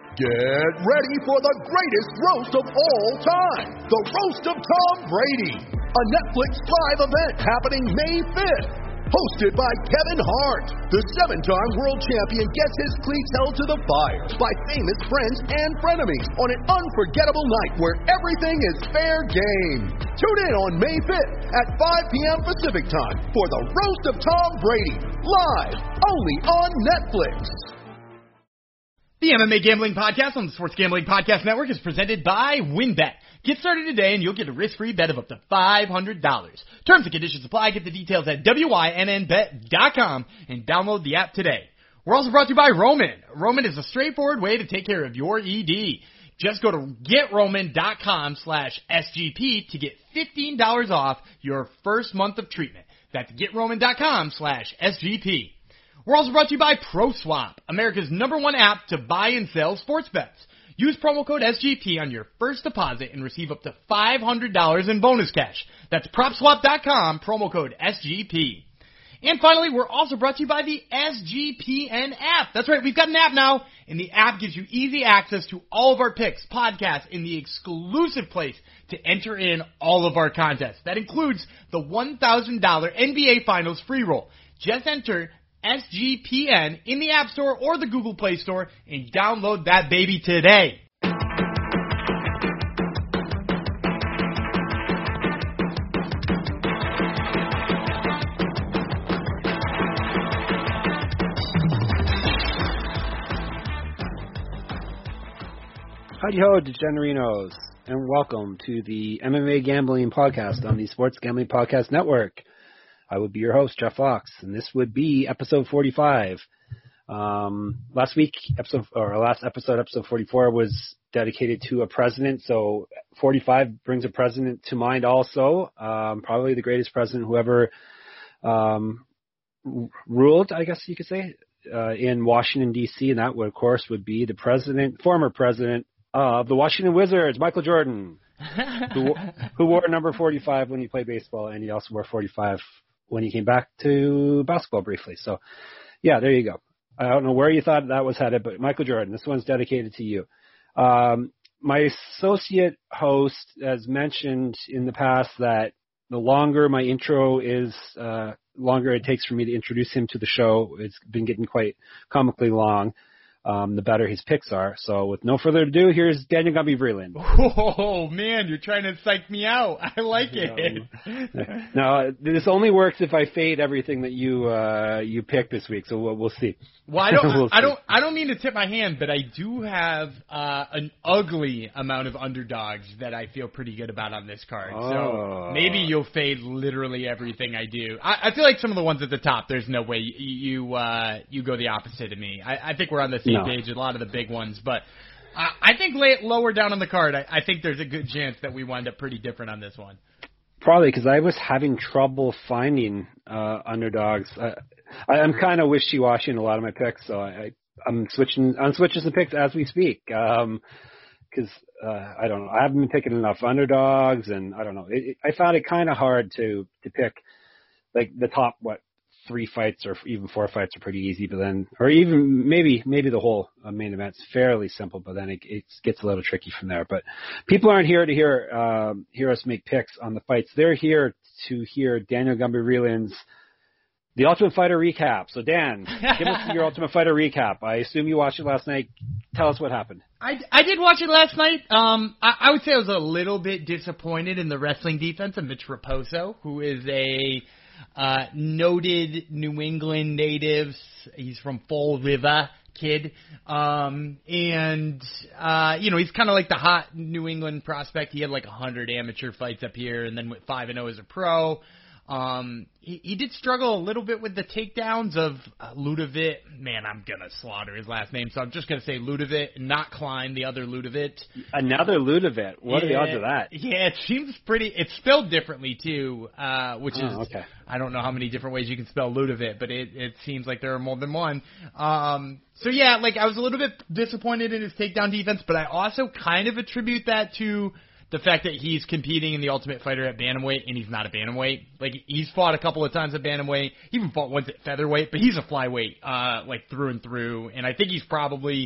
Get ready for the greatest roast of all time, the Roast of Tom Brady, a Netflix live event happening May 5th. Hosted by Kevin Hart, the 7-time world champion gets his cleats held to the fire by famous friends and frenemies on an unforgettable night where everything is fair game. Tune in on May 5th at 5 p.m. Pacific time for the Roast of Tom Brady, live only on Netflix. The MMA Gambling Podcast on the Sports Gambling Podcast Network is presented by WynnBET. Get started today and you'll get a risk-free bet of up to $500. Terms and conditions apply. Get the details at WYNNBet.com and download the app today. We're also brought to you by Roman. Roman is a straightforward way to take care of your ED. Just go to GetRoman.com/SGP to get $15 off your first month of treatment. That's GetRoman.com/SGP. We're also brought to you by ProSwap, America's #1 app to buy and sell sports bets. Use promo code SGP on your first deposit and receive up to $500 in bonus cash. That's PropSwap.com, promo code SGP. And finally, we're also brought to you by the SGPN app. That's right, we've got an app now, and the app gives you easy access to all of our picks, podcasts, and the exclusive place to enter in all of our contests. That includes the $1,000 NBA Finals free roll. Just enter SGPN in the App Store or the Google Play Store and download that baby today. Howdy-ho, degenerinos, and welcome to the MMA Gambling Podcast on the Sports Gambling Podcast Network. I would be your host, Jeff Fox, and this would be episode 45. Last episode 44, was dedicated to a president, so 45 brings a president to mind also. Probably the greatest president who ever ruled, I guess you could say, in Washington, D.C., and that, would, of course, would be the former president of the Washington Wizards, Michael Jordan, who wore number 45 when he played baseball, and he also wore 45 when he came back to basketball briefly. So, yeah, there you go. I don't know where you thought that was headed, but Michael Jordan, this one's dedicated to you. My associate host has mentioned in the past that the longer my intro is, longer it takes for me to introduce him to the show. It's been getting quite comically long. The better his picks are. So with no further ado, here's Daniel Gumby Vreeland. Oh, man, you're trying to psych me out. I like it. No, this only works if I fade everything that you picked this week. So we'll see. Well, I don't mean to tip my hand, but I do have an ugly amount of underdogs that I feel pretty good about on this card. Oh. So maybe you'll fade literally everything I do. I feel like some of the ones at the top, there's no way you go the opposite of me. I think we're on the same page with a lot of the big ones, but I think lower down on the card, I think there's a good chance that we wind up pretty different on this one. Probably because I was having trouble finding underdogs. I'm kind of wishy-washy in a lot of my picks, so I'm switching some picks as we speak. Because I don't know, I haven't been picking enough underdogs, and I don't know. I found it kind of hard to pick like the top 3 fights or even 4 fights are pretty easy, but then, or even maybe the whole main event's fairly simple, but then it gets a little tricky from there. But people aren't here to hear us make picks on the fights. They're here to hear Daniel Gumby Vreeland's The Ultimate Fighter recap. So Dan, give us your Ultimate Fighter recap. I assume you watched it last night. Tell us what happened. I did watch it last night. I would say I was a little bit disappointed in the wrestling defense of Mitch Raposo, who is a noted New England native. He's from Fall River kid. He's kind of like the hot New England prospect. He had like 100 amateur fights up here and then went 5-0 as a pro. He did struggle a little bit with the takedowns of Ludovic. Man, I'm going to slaughter his last name, so I'm just going to say Ludovic, not Klein, the other Ludovic. Another Ludovic. What are the odds of that? Yeah, it seems pretty. It's spelled differently, too, which is, okay. I don't know how many different ways you can spell Ludovic, but it seems like there are more than one. I was a little bit disappointed in his takedown defense, but I also kind of attribute that to the fact that he's competing in the Ultimate Fighter at bantamweight, and he's not a bantamweight. Like, he's fought a couple of times at bantamweight. He even fought once at featherweight, but he's a flyweight, through and through. And I think he's probably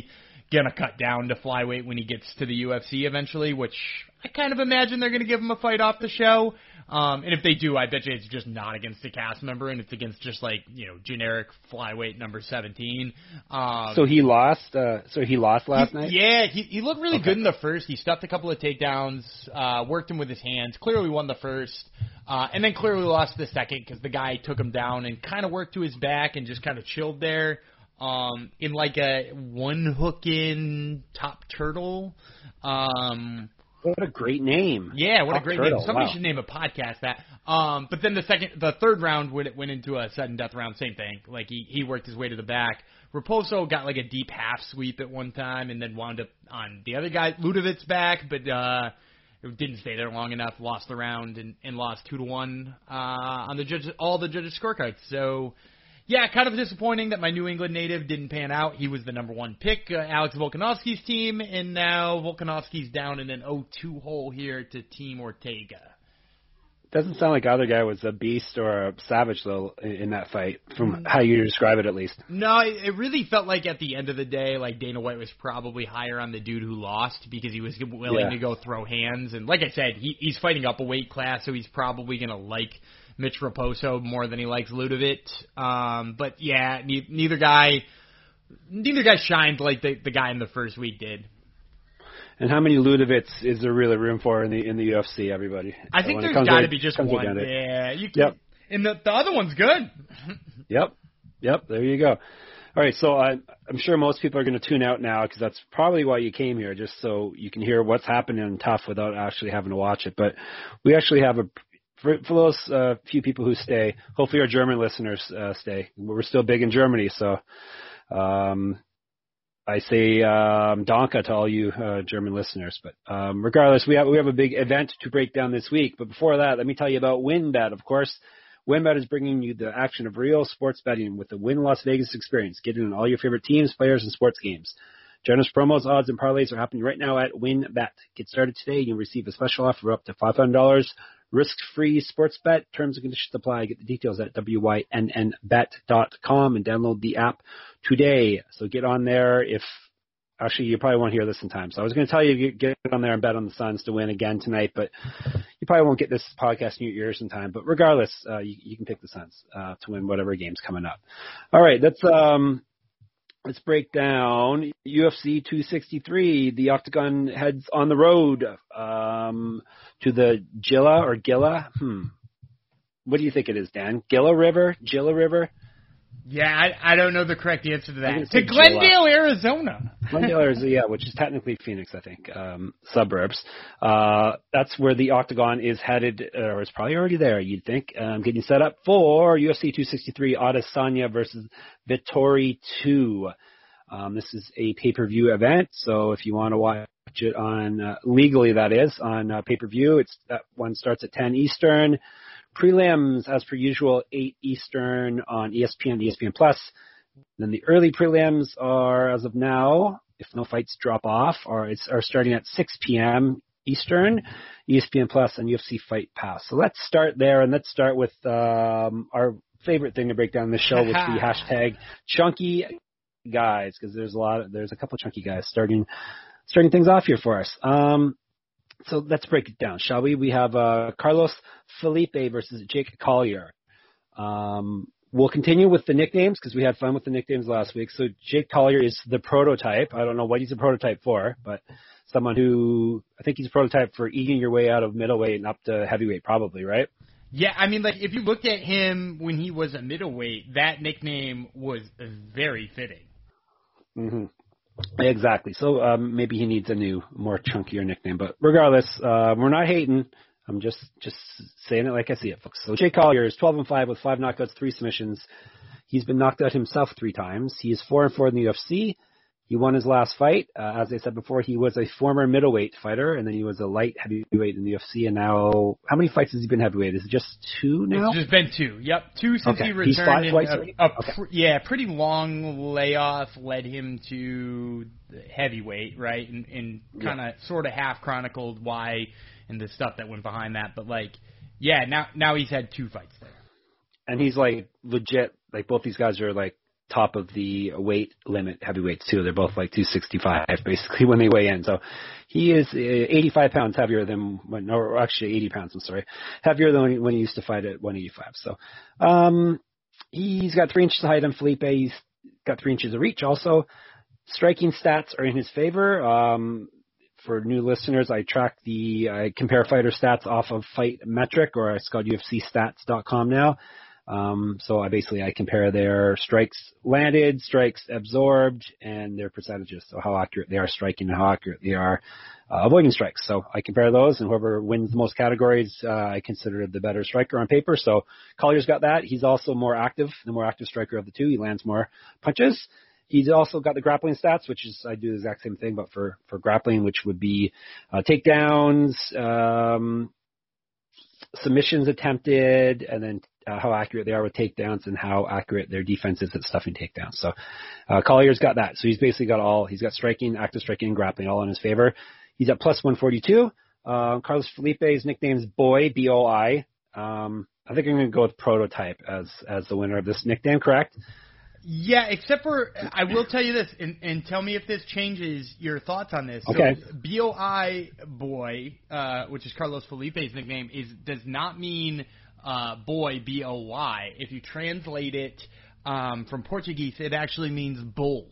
going to cut down to flyweight when he gets to the UFC eventually, which I kind of imagine they're going to give him a fight off the show. And if they do, I bet you it's just not against a cast member, and it's against just generic flyweight number 17. So he lost. He lost last night. Yeah, he looked really good in the first. He stuffed a couple of takedowns, worked him with his hands. Clearly won the first, and then clearly lost the second because the guy took him down and kind of worked to his back and just kind of chilled there. In like a one hook in top turtle. What a great name. Yeah, what top a great turtle. name. Somebody Wow. should name a podcast that. But then the third round went into a sudden death round, same thing. Like he worked his way to the back. Raposo got like a deep half sweep at one time and then wound up on the other guy, Ludovic's back, but it didn't stay there long enough, lost the round and lost 2-1 on all the judges' scorecards. So yeah, kind of disappointing that my New England native didn't pan out. He was the number one pick, Alex Volkanovski's team, and now Volkanovski's down in an 0-2 hole here to Team Ortega. Doesn't sound like either guy was a beast or a savage, though, in that fight, from how you describe it, at least. No, it really felt like at the end of the day, like Dana White was probably higher on the dude who lost because he was willing to go throw hands. And like I said, he's fighting up a weight class, so he's probably going to like Mitch Raposo more than he likes Ludovic. But yeah, neither guy shined like the guy in the first week did. And how many Ludovics is there really room for in the UFC, everybody? I think there's got to be just one. Yeah, you can. Yep. And the other one's good. Yep. There you go. All right, so I'm sure most people are going to tune out now because that's probably why you came here, just so you can hear what's happening in TUF without actually having to watch it. But we actually have for those few people who stay, hopefully our German listeners stay. We're still big in Germany, so I say Danke to all you German listeners. But regardless, we have a big event to break down this week. But before that, let me tell you about WynnBET, of course. WynnBET is bringing you the action of real sports betting with the Wynn Las Vegas experience. Get in on all your favorite teams, players, and sports games. Generous promos, odds, and parlays are happening right now at WynnBET. Get started today and you'll receive a special offer up to $500. Risk-free sports bet. Terms and conditions apply. Get the details at wynnbet.com and download the app today. So get on there. Actually, you probably won't hear this in time. So I was going to tell you to get on there and bet on the Suns to win again tonight, but you probably won't get this podcast in your ears in time. But regardless, you can pick the Suns to win whatever game's coming up. All right, let's break down UFC 263. The Octagon heads on the road to the Gila. What do you think it is, Dan? Gila River? Yeah, I don't know the correct answer to that. To Glendale, Arizona. Glendale, Arizona, yeah, which is technically Phoenix, I think, suburbs. That's where the Octagon is headed, or is probably already there, you'd think. Getting set up for UFC 263, Adesanya versus Vettori 2. This is a pay-per-view event, so if you want to watch it on, legally that is, on pay-per-view, that one starts at 10 Eastern. Prelims, as per usual, 8 Eastern on ESPN, ESPN+. Then the early prelims are, as of now, if no fights drop off, are starting at 6 p.m. Eastern, ESPN+, and UFC Fight Pass. So let's start there, and let's start with our favorite thing to break down the show, with the hashtag Chunky Guys, because there's a couple chunky guys starting things off here for us. So let's break it down, shall we? We have Carlos Felipe versus Jake Collier. We'll continue with the nicknames because we had fun with the nicknames last week. So Jake Collier is the prototype. I don't know what he's a prototype for, but someone who, I think he's a prototype for eating your way out of middleweight and up to heavyweight probably, right? Yeah, I mean, like, if you looked at him when he was a middleweight, that nickname was very fitting. Mm-hmm. Exactly. So maybe he needs a new, more chunkier nickname. But regardless, we're not hating. I'm just saying it like I see it, folks. So Jake Collier is 12-5 with 5 knockouts, 3 submissions. He's been knocked out himself 3 times. He is 4-4 in the UFC. He won his last fight. As I said before, he was a former middleweight fighter, and then he was a light heavyweight in the UFC. And now, how many fights has he been heavyweight? Is it just 2 now? It's just been 2. Yep, 2 since he returned. He's fought twice already? Pretty long layoff led him to heavyweight, right? And kind of sort of half chronicled why and the stuff that went behind that. But now he's had 2 fights there. And he's like legit. Like both these guys are like top of the weight limit heavyweights too. They're both like 265 basically when they weigh in. So he is 85 pounds heavier than or actually 80 pounds. I'm sorry, heavier than when he used to fight at 185. So he's got 3 inches of height on Felipe. He's got 3 inches of reach. Also, striking stats are in his favor. For new listeners, I compare fighter stats off of Fight Metric, or it's called UFCstats.com now. So I compare their strikes landed, strikes absorbed, and their percentages. So how accurate they are striking and how accurate they are avoiding strikes. So I compare those, and whoever wins the most categories, I consider the better striker on paper. So Collier's got that. He's also the more active striker of the two. He lands more punches. He's also got the grappling stats, which is, I do the exact same thing, but for grappling, which would be takedowns, submissions attempted, and then how accurate they are with takedowns and how accurate their defense is at stuffing takedowns. So Collier's got that. So he's basically got he's got striking, active striking, and grappling all in his favor. He's at plus 142. Carlos Felipe's nickname is Boy, B-O-I. I think I'm going to go with Prototype as the winner of this nickname, correct? Yeah, except for, I will tell you this, and tell me if this changes your thoughts on this. Okay. So, B-O-I Boy, which is Carlos Felipe's nickname, does not mean boy, B-O-Y. If you translate it from Portuguese, it actually means bull.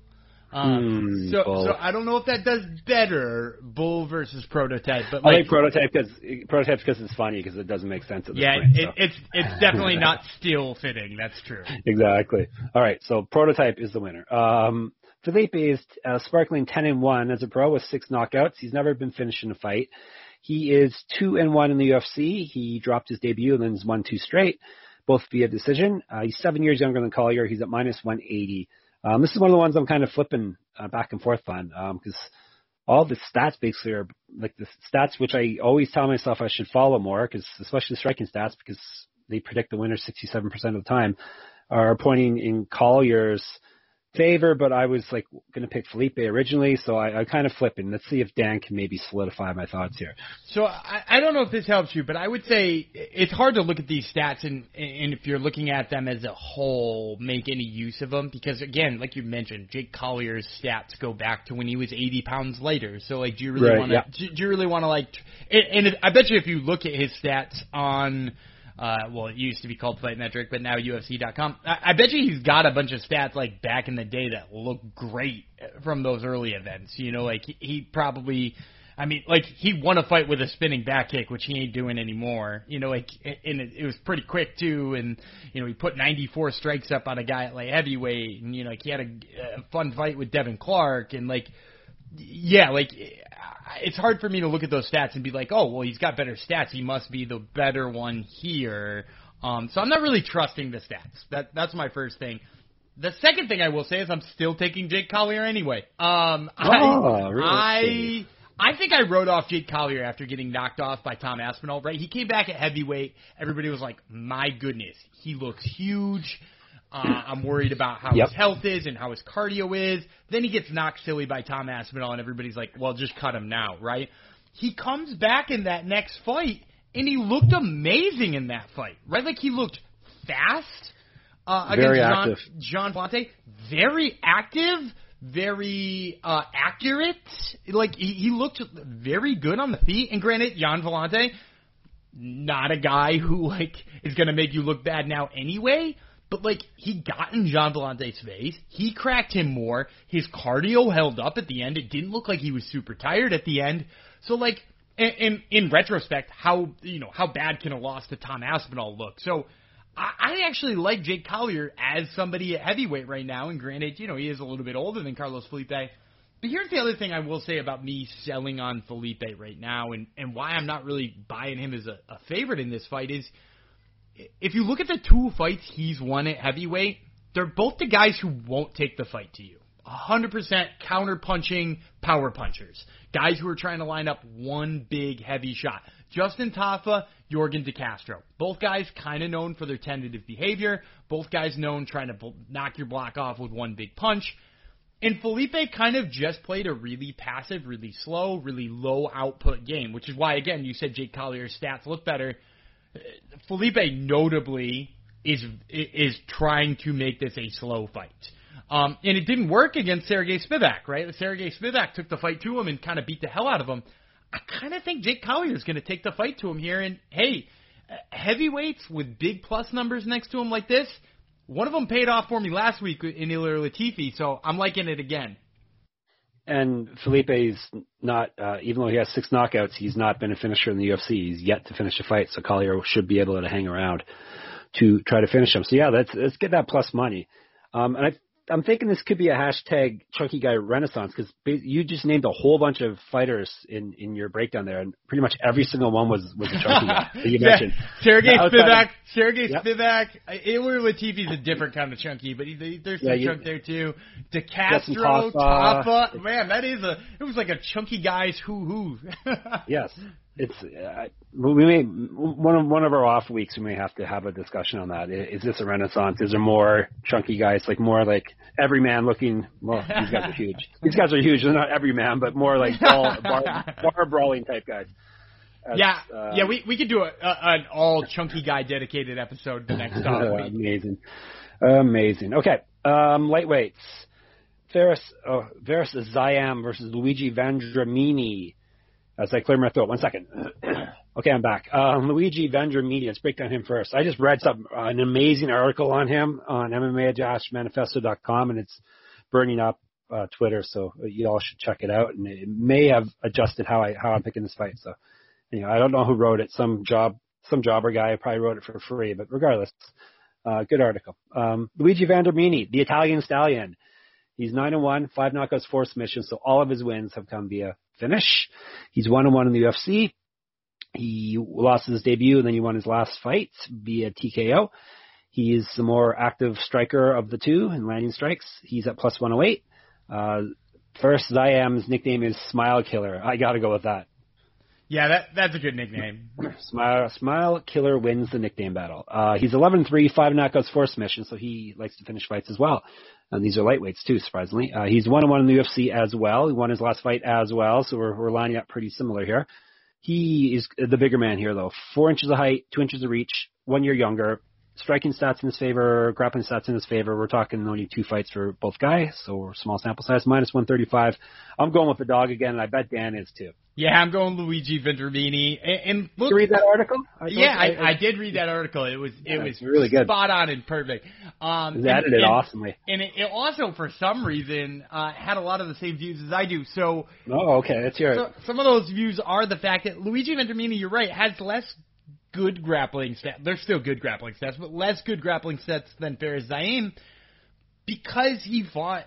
Bull. So I don't know if that does better, bull versus Prototype. But I like Prototype because it's funny, because it doesn't make sense at this point. Yeah, it's definitely not still fitting. That's true. Exactly. All right, so Prototype is the winner. Felipe is sparkling 10-1 as a pro with 6 knockouts. He's never been finished in a fight. He is 2-1 in the UFC. He dropped his debut and then has won 2 straight, both via decision. He's 7 years younger than Collier. He's at minus 180. This is one of the ones I'm kind of flipping back and forth on, because all the stats basically are like the stats which I always tell myself I should follow more, because especially the striking stats, because they predict the winner 67% of the time, are pointing in Collier's favor, but I was like going to pick Felipe originally, so I kind of flipping. Let's see if Dan can maybe solidify my thoughts here. So I don't know if this helps you, but I would say it's hard to look at these stats and if you're looking at them as a whole, make any use of them, because again, like you mentioned, Jake Collier's stats go back to when he was 80 pounds lighter. So like, do you really want to? Yeah. Do you really want to like? And I bet you if you look at his stats on. It used to be called Fight Metric, but now UFC.com. I bet you he's got a bunch of stats like back in the day that look great from those early events. You know, like he probably, he won a fight with a spinning back kick, which he ain't doing anymore. You know, like, and it was pretty quick too. And you know, he put 94 strikes up on a guy at light heavyweight, and you know, like he had a fun fight with Devin Clark, and like, yeah, like. It's hard for me to look at those stats and be like, oh, well, he's got better stats. He must be the better one here. So I'm not really trusting the stats. That's my first thing. The second thing I will say is I'm still taking Jake Collier anyway. Really? I think I wrote off Jake Collier after getting knocked off by Tom Aspinall, right? He came back at heavyweight. Everybody was like, my goodness, he looks huge. I'm worried about how his health is and how his cardio is. Then he gets knocked silly by Tom Aspinall, and everybody's like, well, just cut him now, right? He comes back in that next fight, and he looked amazing in that fight, right? Like, he looked fast against Jean Vellante. Very active, very accurate. Like, he looked very good on the feet. And granted, Jean Vellante, not a guy who, like, is going to make you look bad now anyway. But, like, he got in Jean Vellante's face. He cracked him more. His cardio held up at the end. It didn't look like he was super tired at the end. So, like, in retrospect, how bad can a loss to Tom Aspinall look? So, I actually like Jake Collier as somebody at heavyweight right now. And granted, you know, he is a little bit older than Carlos Felipe. But here's the other thing I will say about me selling on Felipe right now and why I'm not really buying him as a favorite in this fight is, if you look at the 2 fights he's won at heavyweight, they're both the guys who won't take the fight to you. 100% counter-punching power punchers. Guys who are trying to line up one big heavy shot. Justin Tafa, Yorgan De Castro. Both guys kind of known for their tentative behavior. Both guys known trying to knock your block off with one big punch. And Felipe kind of just played a really passive, really slow, really low output game, which is why, again, you said Jake Collier's stats look better. Felipe notably is trying to make this a slow fight. And it didn't work against Sergey Spivak, right? Sergey Spivak took the fight to him and kind of beat the hell out of him. I kind of think Jake Collier is going to take the fight to him here. And, hey, heavyweights with big plus numbers next to him like this, one of them paid off for me last week in Ilir Latifi, so I'm liking it again. And Felipe's not, even though he has 6 knockouts, he's not been a finisher in the UFC. He's yet to finish a fight, so Collier should be able to hang around to try to finish him. So, yeah, let's get that plus money. And I'm thinking this could be a hashtag Chunky Guy Renaissance, because you just named a whole bunch of fighters in your breakdown there, and pretty much every single one was a Chunky Guy that you mentioned. Sergey Spivak. Ilir Latifi's a different kind of chunky, but there's some chunk there too. De Castro, Tafa. Man, it was like a chunky guy's who. Yes. It's we may one of our off weeks we may have to have a discussion on that. Is this a renaissance? Is there more chunky guys, like more like everyman looking? Well, these guys are huge. These guys are huge. They're not everyman, but more like bar brawling type guys. We could do an all chunky guy dedicated episode the next week. Amazing. Okay, lightweights. Faris Zayam versus Luigi Vendramini. As I clear my throat, 1 second. Okay, I'm back. Luigi Vendramini, let's break down him first. I just read an amazing article on him on MMA-manifesto.com, and it's burning up Twitter, so you all should check it out. And it may have adjusted how I'm picking this fight. So, I don't know who wrote it. Some jobber guy probably wrote it for free, but regardless, good article. Luigi Vendramini, the Italian stallion. He's 9-1, 5 knockouts, 4 submissions, so all of his wins have come via finish. He's 1-1 in the UFC. He lost his debut, and then he won his last fight via TKO. He's the more active striker of the two in landing strikes. He's at plus 108. First, Zayam's nickname is Smile Killer. I got to go with that. Yeah, that's a good nickname. Smile Killer wins the nickname battle. He's 11-3, 5 knockouts, 4 submissions, so he likes to finish fights as well. And these are lightweights too, surprisingly. He's 1-1 in the UFC as well. He won his last fight as well, so we're lining up pretty similar here. He is the bigger man here, though. 4 inches of height, 2 inches of reach, 1 year younger. Striking stats in his favor, grappling stats in his favor. We're talking only 2 fights for both guys, so small sample size, minus 135. I'm going with the dog again, and I bet Dan is too. Yeah, I'm going Luigi Vendramini. And look, did you read that article? I did read that article. It was really good, spot on and perfect. It edited awesomely, and it also, for some reason, had a lot of the same views as I do. So, okay, let's hear it. Some of those views are the fact that Luigi Vendramini, you're right, has less good grappling stats. They're still good grappling stats, but less good grappling stats than Faris Zayam because he fought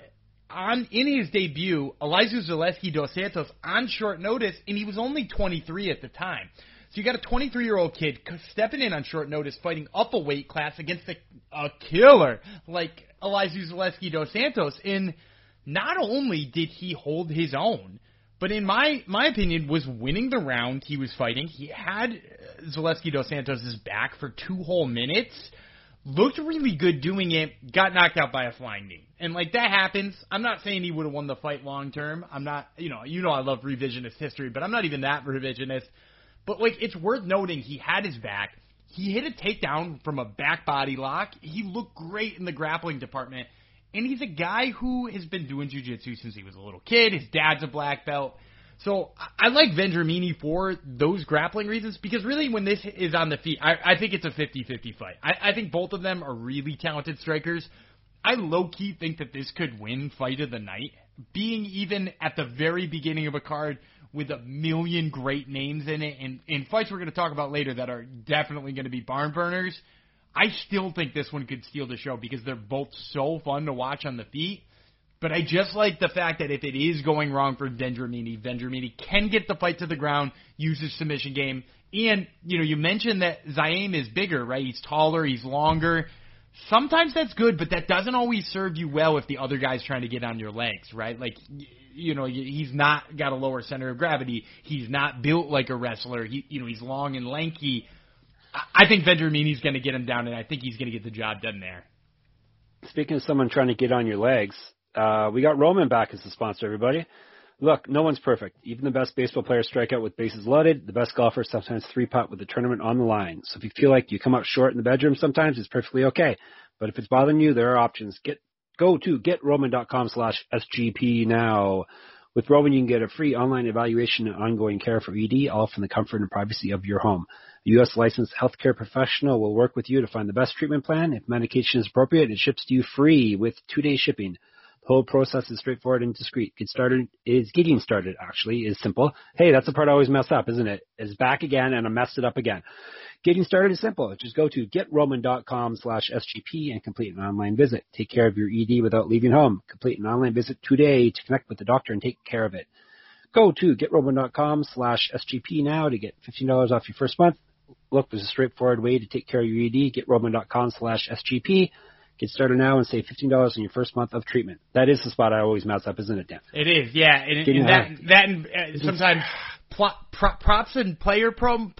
in his debut, Elizeu Zaleski dos Santos on short notice, and he was only 23 at the time. So you got a 23-year-old kid stepping in on short notice, fighting up a weight class against a killer like Elizeu Zaleski dos Santos. And not only did he hold his own, but in my opinion, was winning the round he was fighting. He had Zaleski dos Santos' back for 2 whole minutes. Looked really good doing it. Got knocked out by a flying knee. And, that happens. I'm not saying he would have won the fight long term. I'm not, I love revisionist history, but I'm not even that revisionist. But, it's worth noting he had his back. He hit a takedown from a back body lock. He looked great in the grappling department. And he's a guy who has been doing jiu-jitsu since he was a little kid. His dad's a black belt. So I like Vendramini for those grappling reasons because really when this is on the feet, I think it's a 50-50 fight. I think both of them are really talented strikers. I low-key think that this could win fight of the night, being even at the very beginning of a card with a million great names in it and in fights we're going to talk about later that are definitely going to be barn burners. I still think this one could steal the show because they're both so fun to watch on the feet. But I just like the fact that if it is going wrong for Vendramini can get the fight to the ground, use his submission game. And, you mentioned that Zayam is bigger, right? He's taller, he's longer. Sometimes that's good, but that doesn't always serve you well if the other guy's trying to get on your legs, right? He's not got a lower center of gravity. He's not built like a wrestler. He's long and lanky. I think Vendramini's going to get him down, and I think he's going to get the job done there. Speaking of someone trying to get on your legs, we got Roman back as the sponsor, everybody. Look, no one's perfect. Even the best baseball players strike out with bases loaded. The best golfers sometimes three-putt with the tournament on the line. So if you feel like you come up short in the bedroom sometimes, it's perfectly okay. But if it's bothering you, there are options. Go to GetRoman.com/SGP now. With Roman, you can get a free online evaluation and ongoing care for ED, all from the comfort and privacy of your home. A U.S. licensed healthcare professional will work with you to find the best treatment plan. If medication is appropriate, it ships to you free with 2-day shipping. The whole process is straightforward and discreet. Getting started is simple. Hey, that's the part I always mess up, isn't it? It's back again, and I messed it up again. Getting started is simple. Just go to GetRoman.com/SGP and complete an online visit. Take care of your ED without leaving home. Complete an online visit today to connect with the doctor and take care of it. Go to GetRoman.com/SGP now to get $15 off your first month. Look, there's a straightforward way to take care of your ED. GetRoman.com/SGP. Get started now and save $15 on your first month of treatment. That is the spot I always mess up, isn't it, Dan? It is, yeah. And sometimes props and player isn't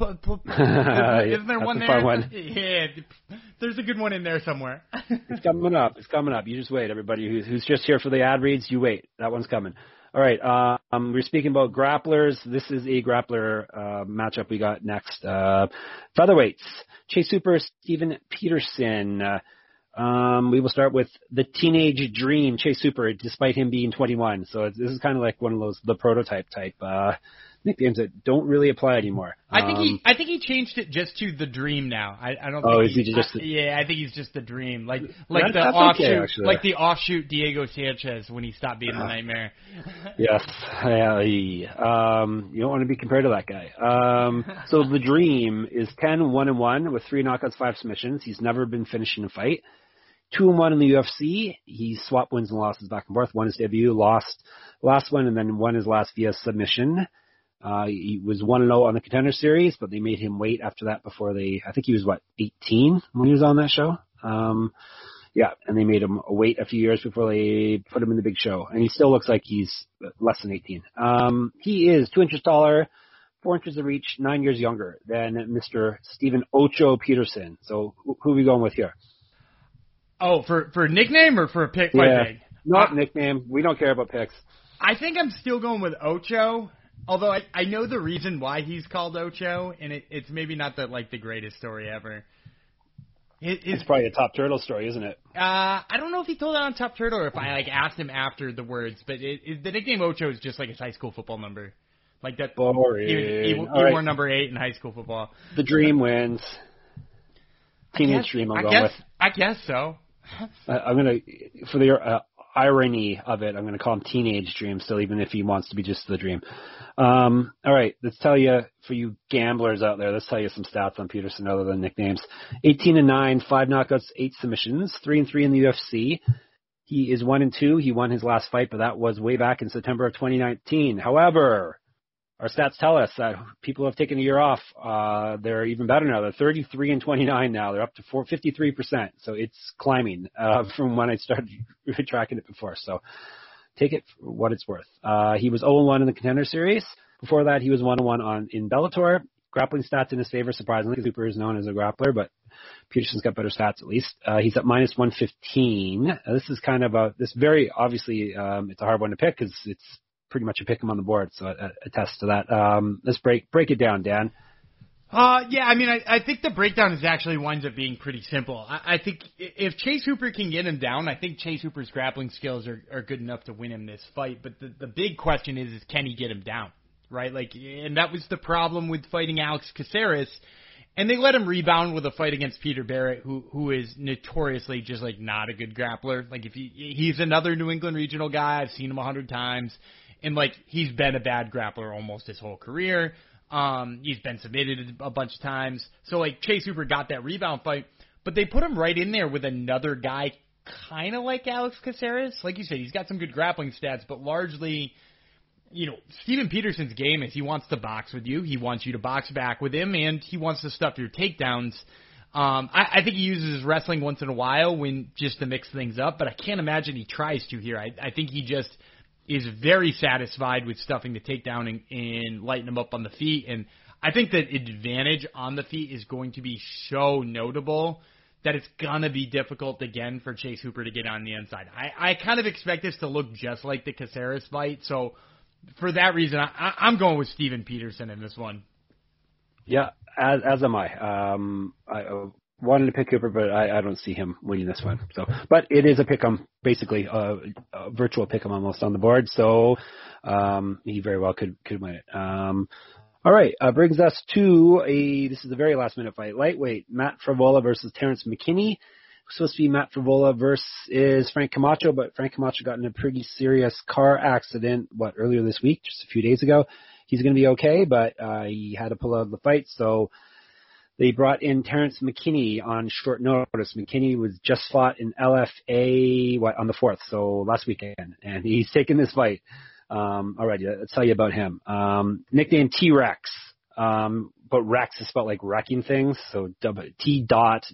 there one there? One. Yeah, there's a good one in there somewhere. It's coming up. You just wait, everybody who's just here for the ad reads. You wait. That one's coming. All right. We're speaking about grapplers. This is a grappler matchup we got next. Featherweights. Chase Hooper, Steven Peterson. We will start with the teenage dream, Chase Hooper, despite him being 21. So this is kind of like one of those, the prototype type nicknames that don't really apply anymore. I think he changed it just to the dream now. I don't. Oh, think is he just? Yeah, I think he's just the dream, like that's the offshoot, okay, like the offshoot Diego Sanchez when he stopped being the nightmare. Yes, you don't want to be compared to that guy. So the dream is 10-1-1 with 3 knockouts, 5 submissions. He's never been finished in a fight. 2-1 in the UFC. He swapped wins and losses back and forth. Won his debut, lost last one, and then won his last via submission. He was 1-0 on the Contender Series, but they made him wait after that before I think he was 18 when he was on that show. Yeah, and they made him wait a few years before they put him in the big show. And he still looks like he's less than 18. He is 2 inches taller, 4 inches of reach, 9 years younger than Mr. Steven Ocho Peterson. So who are we going with here? Oh, for nickname or for a pick? Yeah, not nickname. We don't care about picks. I think I'm still going with Ocho, although I know the reason why he's called Ocho, and it's maybe not the greatest story ever. It's probably a Top Turtle story, isn't it? I don't know if he told it on Top Turtle or if I asked him after the words, but the nickname Ocho is just like his high school football number. Like that. Boring. He wore number 8 in high school football. The dream wins. Teenage dream. I'm going with. I guess so. I'm gonna, for the irony of it, I'm gonna call him Teenage Dream still, even if he wants to be just the dream. All right, let's tell you, for you gamblers out there, let's tell you some stats on Peterson other than nicknames. 18-9, 5 knockouts, 8 submissions, 3-3 in the UFC. He is 1-2. He won his last fight, but that was way back in September of 2019. However, our stats tell us that people have taken a year off. They're even better now. They're 33-29 now. They're up to 53%. So it's climbing from when I started tracking it before. So take it for what it's worth. He was 0-1 in the Contender Series. Before that, he was 1-1 in Bellator. Grappling stats in his favor, surprisingly. Hooper is known as a grappler, but Peterson's got better stats at least. He's at -115. This is kind of this very obviously it's a hard one to pick because it's pretty much a pick him on the board, so I attest to that. Let's break it down, Dan. Yeah, I mean, I think the breakdown actually winds up being pretty simple. I think if Chase Hooper can get him down, I think Chase Hooper's grappling skills are good enough to win him this fight. But the big question is can he get him down, right? And that was the problem with fighting Alex Caceres. And they let him rebound with a fight against Peter Barrett, who is notoriously just not a good grappler. If he's another New England regional guy. I've seen him 100 times. And, he's been a bad grappler almost his whole career. He's been submitted a bunch of times. So, Chase Hooper got that rebound fight. But they put him right in there with another guy kind of like Alex Caceres. Like you said, he's got some good grappling stats. But largely, Steven Peterson's game is he wants to box with you. He wants you to box back with him. And he wants to stuff your takedowns. I think he uses his wrestling once in a while just to mix things up. But I can't imagine he tries to here. I think he just is very satisfied with stuffing the takedown and lighting him up on the feet. And I think that advantage on the feet is going to be so notable that it's going to be difficult again for Chase Hooper to get on the inside. I kind of expect this to look just like the Caceres fight. So for that reason, I'm going with Steven Peterson in this one. Yeah, as am I. I wanted to pick Cooper, but I don't see him winning this one. So, but it is a pick'em, basically a virtual pick'em almost on the board. So he very well could win it. All right, brings us to this is the very last minute fight. Lightweight, Matt Frevola versus Terrence McKinney. It's supposed to be Matt Frevola versus Frank Camacho, but Frank Camacho got in a pretty serious car accident, earlier this week, just a few days ago. He's going to be okay, but he had to pull out of the fight, so they brought in Terrence McKinney on short notice. McKinney was just fought in LFA on the 4th, so last weekend, and he's taking this fight. Alrighty, let's tell you about him. Nicknamed T-Rex, but Rex is spelled like wrecking things, so T.WRECKS,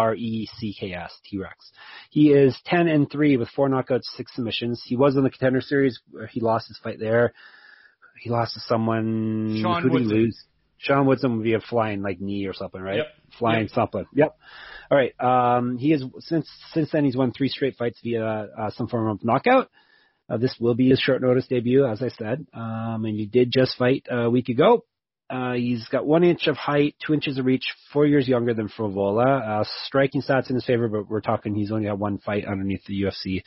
T-Rex. He is 10-3 with 4 knockouts, 6 submissions. He was in the Contender Series where he lost his fight there. He lost to someone. Sean Who did he Woodson. lose? Sean Woodson via flying knee or something, right? Yep. Flying something. Yep. All right. He is since then he's won 3 straight fights via some form of knockout. This will be his short notice debut, as I said. And he did just fight a week ago. He's got 1 inch of height, 2 inches of reach, 4 years younger than Frevola. Striking stats in his favor, but we're talking he's only had 1 fight underneath the UFC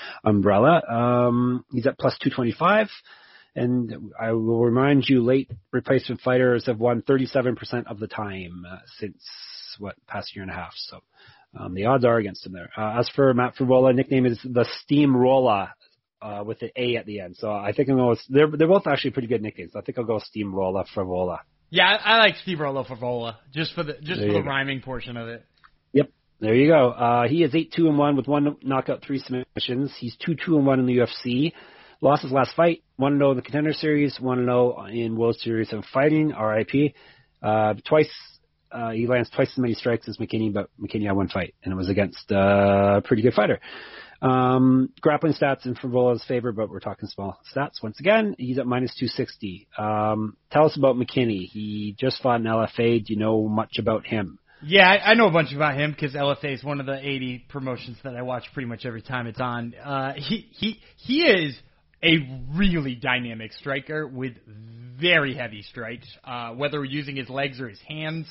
umbrella. He's at plus 225. And I will remind you, late replacement fighters have won 37% of the time since, past year and a half. So the odds are against him there. As for Matt Frevola, nickname is the Steamroller with the A at the end. So I think I'm going with, they're both actually pretty good nicknames. I think I'll go Steamroller Frevola. Yeah, I like Steamroller Frevola just for the rhyming portion of it. Yep. There you go. He is 8-2-1 with 1 knockout, 3 submissions. He's 2-2-1 in the UFC. Lost his last fight, 1-0 in the Contender Series, 1-0 in World Series of Fighting, RIP. Twice, he lands twice as many strikes as McKinney, but McKinney had 1 fight, and it was against a pretty good fighter. Grappling stats in Frevola's favor, but we're talking small stats. Once again, he's at minus 260. Tell us about McKinney. He just fought in LFA. Do you know much about him? Yeah, I know a bunch about him because LFA is one of the 80 promotions that I watch pretty much every time it's on. He is a really dynamic striker with very heavy strikes, whether using his legs or his hands.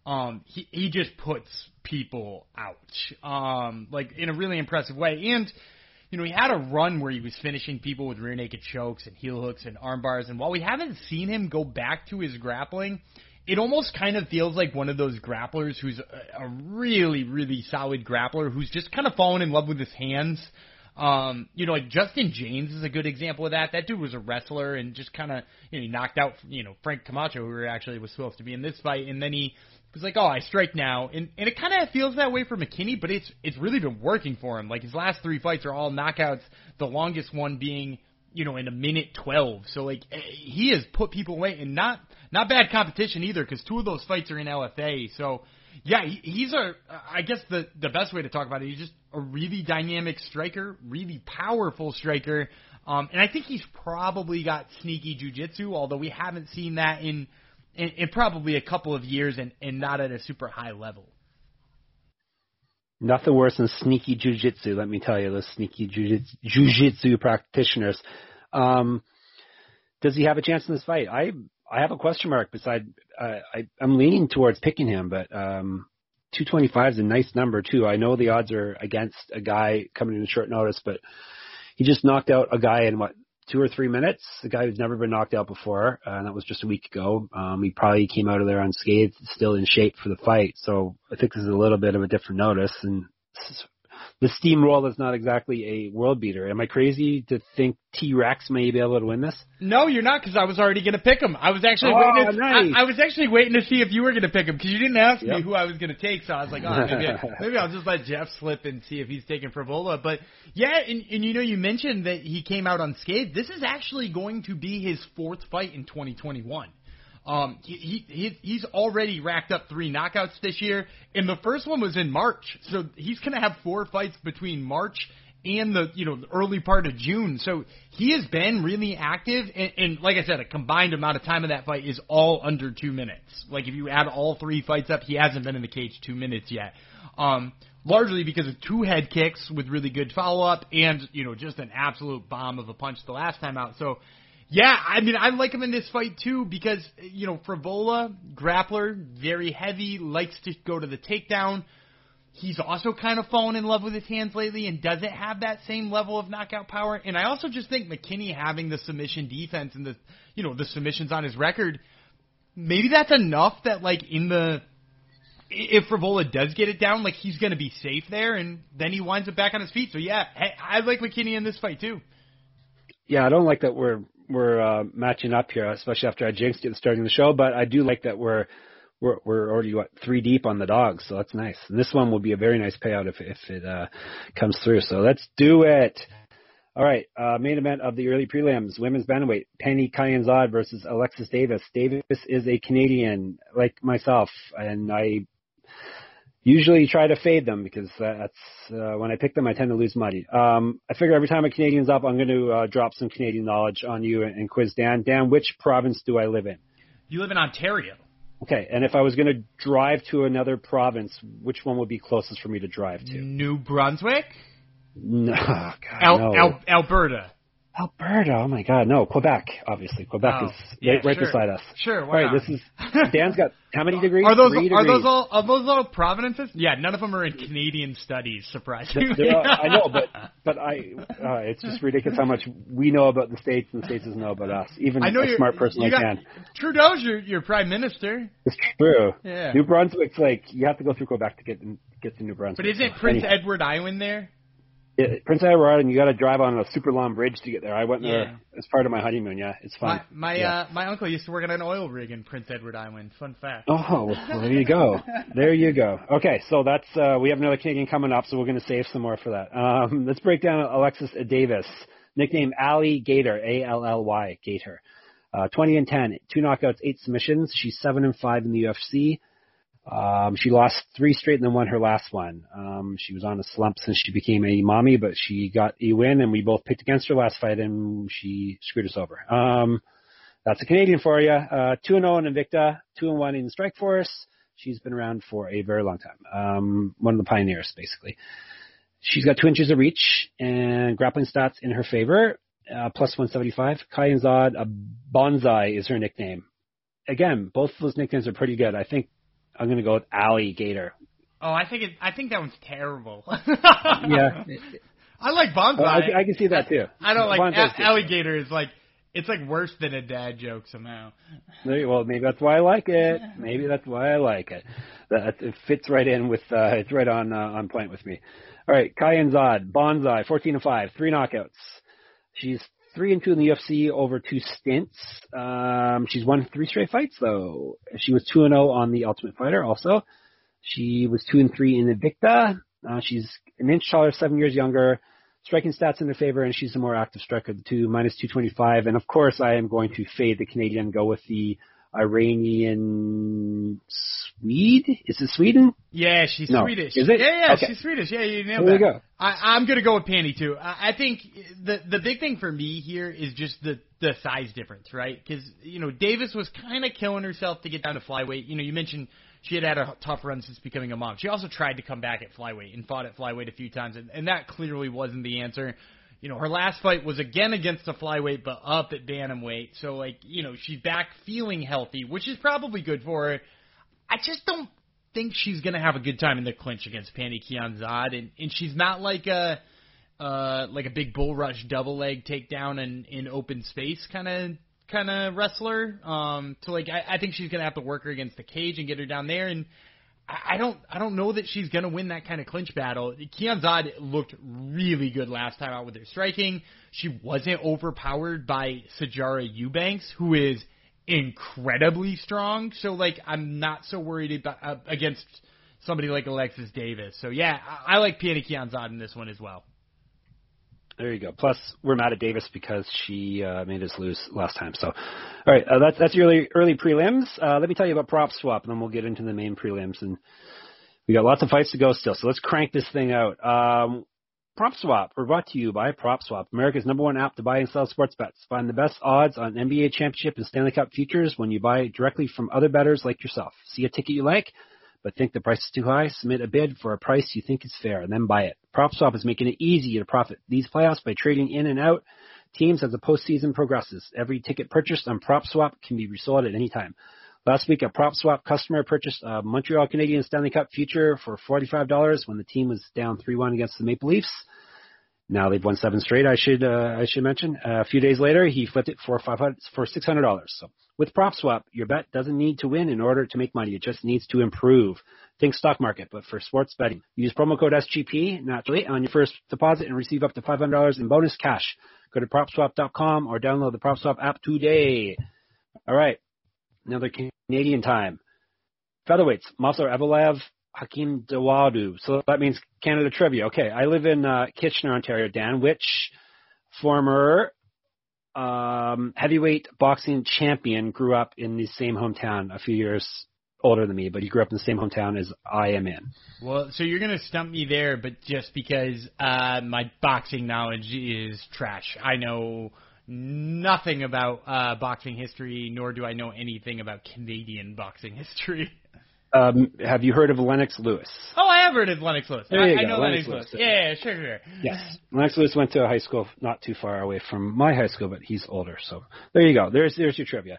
He just puts people out, like in a really impressive way. And, he had a run where he was finishing people with rear naked chokes and heel hooks and arm bars. And while we haven't seen him go back to his grappling, it almost kind of feels like one of those grapplers who's a really, really solid grappler who's just kind of fallen in love with his hands. Like Justin James is a good example of that. That dude was a wrestler and just kind of, he knocked out, Frank Camacho, who actually was supposed to be in this fight. And then he was like, oh, I strike now. And it kind of feels that way for McKinney, but it's really been working for him. Like his last 3 fights are all knockouts, the longest one being, in a minute 12. So like he has put people away and not bad competition either because 2 of those fights are in LFA. So yeah, he's I guess the best way to talk about it, he's just a really dynamic striker, really powerful striker. And I think he's probably got sneaky jiu-jitsu, although we haven't seen that in probably a couple of years and not at a super high level. Nothing worse than sneaky jiu-jitsu, let me tell you, those sneaky jiu-jitsu practitioners. Does he have a chance in this fight? I have a question mark beside, I'm leaning towards picking him, but 225 is a nice number too. I know the odds are against a guy coming in short notice, but he just knocked out a guy in 2 or 3 minutes, a guy who's never been knocked out before, and that was just a week ago. He probably came out of there unscathed, still in shape for the fight. So I think this is a little bit of a different notice. And the steamroll is not exactly a world beater. Am I crazy to think T-Rex may be able to win this? No, you're not, because I was already going to pick him. I was actually waiting to see if you were going to pick him, because you didn't ask me who I was going to take. So I was like, maybe I'll just let Jeff slip and see if he's taking Frevola. But yeah, and you mentioned that he came out unscathed. This is actually going to be his 4th fight in 2021. He's already racked up 3 knockouts this year, and the first one was in March. So he's going to have 4 fights between March and the early part of June. So he has been really active, and like I said, a combined amount of time of that fight is all under 2 minutes. Like if you add all 3 fights up, he hasn't been in the cage 2 minutes yet. Largely because of 2 head kicks with really good follow up, and just an absolute bomb of a punch the last time out. So. Yeah, I mean, I like him in this fight, too, because, Frevola, grappler, very heavy, likes to go to the takedown. He's also kind of fallen in love with his hands lately and doesn't have that same level of knockout power. And I also just think McKinney having the submission defense and the submissions on his record, maybe that's enough that, if Frevola does get it down, he's going to be safe there, and then he winds up back on his feet. So, yeah, I like McKinney in this fight, too. Yeah, I don't like that we're matching up here, especially after I jinxed it starting the show. But I do like that we're already 3 deep on the dogs, so that's nice. And this one will be a very nice payout if it comes through. So let's do it. All right, main event of the early prelims: women's bantamweight, Pannie Kianzad versus Alexis Davis. Davis is a Canadian like myself, and I usually try to fade them because that's when I pick them, I tend to lose money. I figure every time a Canadian's up, I'm going to drop some Canadian knowledge on you and quiz Dan. Dan, which province do I live in? You live in Ontario. Okay, and if I was going to drive to another province, which one would be closest for me to drive to? New Brunswick? No, God, no. Alberta. Alberta, oh my God, no, Quebec, obviously. Quebec is right beside us. Sure, why not? This is, Dan's got how many degrees? Are those 3 degrees. Are those all provinces? Yeah, none of them are in Canadian studies, surprisingly. I know, but it's just ridiculous how much we know about the States and the States doesn't know about us. Even a smart person like Dan. Trudeau's your prime minister. It's true. Yeah. New Brunswick's you have to go through Quebec to get to New Brunswick. But isn't Prince Edward Island there? Prince Edward Island, you got to drive on a super long bridge to get there. I went there as part of my honeymoon. Yeah, it's fun. My uncle used to work on an oil rig in Prince Edward Island. Fun fact. Oh, well, there you go. There you go. Okay, so that's we have another Canadian coming up, so we're going to save some more for that. Let's break down Alexis Davis, nicknamed Ally Gator, A-L-L-Y, Gator. 20-10, 2 knockouts, 8 submissions. She's 7-5 in the UFC. She lost 3 straight and then won her last one. She was on a slump since she became a mommy, but she got a win, and we both picked against her last fight, and she screwed us over. That's a Canadian for you. 2-0 in Invicta, 2-1 in Strikeforce. She's been around for a very long time. One of the pioneers, basically. She's got 2 inches of reach and grappling stats in her favor. Plus 175. Kianzad Bonsai is her nickname. Again, both of those nicknames are pretty good. I think I'm going to go with Ally Gator. Oh, I think that one's terrible. Yeah. I like Bonsai. I can see that too. I don't like Alligator is it's worse than a dad joke somehow. Well, maybe that's why I like it. Maybe that's why I like it. It fits right in with it's right on point with me. All right, Kianzad Bonsai, 14-5, 3 knockouts. She's 3-2 in the UFC over 2 stints. She's won 3 straight fights, though. She was 2-0 on The Ultimate Fighter, also. She was 2-3 in Invicta. She's an inch taller, 7 years younger. Striking stats in her favor, and she's a more active striker of the two, minus 225. And, of course, I am going to fade the Canadian, go with the Iranian Swede? Is it Sweden? Yeah, she's Swedish. Is it? Yeah, okay. She's Swedish. Yeah, you nailed there that. You go. I'm going to go with Pannie, too. I think the big thing for me here is just the size difference, right? Because, Davis was kind of killing herself to get down to flyweight. You mentioned she had a tough run since becoming a mom. She also tried to come back at flyweight and fought at flyweight a few times, and that clearly wasn't the answer. Her last fight was again against a flyweight, but up at bantamweight. So, she's back feeling healthy, which is probably good for her. I just don't think she's going to have a good time in the clinch against Pannie Kianzad, and she's not like a big bull rush double leg takedown in open space kind of wrestler. I think she's going to have to work her against the cage and get her down there, and I don't know that she's going to win that kind of clinch battle. Kianzad looked really good last time out with her striking. She wasn't overpowered by Sijara Eubanks, who is incredibly strong. So, I'm not so worried about against somebody like Alexis Davis. So, yeah, I like Pannie Kianzad in this one as well. There you go. Plus, we're mad at Davis because she made us lose last time. So, all right, that's your early prelims. Let me tell you about Prop Swap, and then we'll get into the main prelims. And we got lots of fights to go still, so let's crank this thing out. Prop Swap, we're brought to you by Prop Swap, America's #1 app to buy and sell sports bets. Find the best odds on NBA championship and Stanley Cup futures when you buy directly from other bettors like yourself. See a ticket you like, but think the price is too high? Submit a bid for a price you think is fair, and then buy it. PropSwap is making it easy to profit these playoffs by trading in and out teams as the postseason progresses. Every ticket purchased on PropSwap can be resold at any time. Last week, a PropSwap customer purchased a Montreal Canadiens Stanley Cup future for $45 when the team was down 3-1 against the Maple Leafs. Now they've won 7 straight, I should mention. A few days later, he flipped it for $600. So with PropSwap, your bet doesn't need to win in order to make money. It just needs to improve. Think stock market, but for sports betting. Use promo code SGP, naturally, on your first deposit and receive up to $500 in bonus cash. Go to PropSwap.com or download the PropSwap app today. All right, another Canadian time. Featherweights, Movsar Evloev, Hakeem Dawodu. So that means Canada trivia. Okay, I live in Kitchener, Ontario, Dan. Which former heavyweight boxing champion grew up in the same hometown, a few years older than me, but he grew up in the same hometown as I am in? Well, so you're going to stump me there, but just because my boxing knowledge is trash. I know nothing about boxing history, nor do I know anything about Canadian boxing history. Have you heard of Lennox Lewis? Oh, I have heard of Lennox Lewis. I know Lennox Lewis. Yeah, sure. Yes. Lennox Lewis went to a high school not too far away from my high school, but he's older. So there you go. There's your trivia.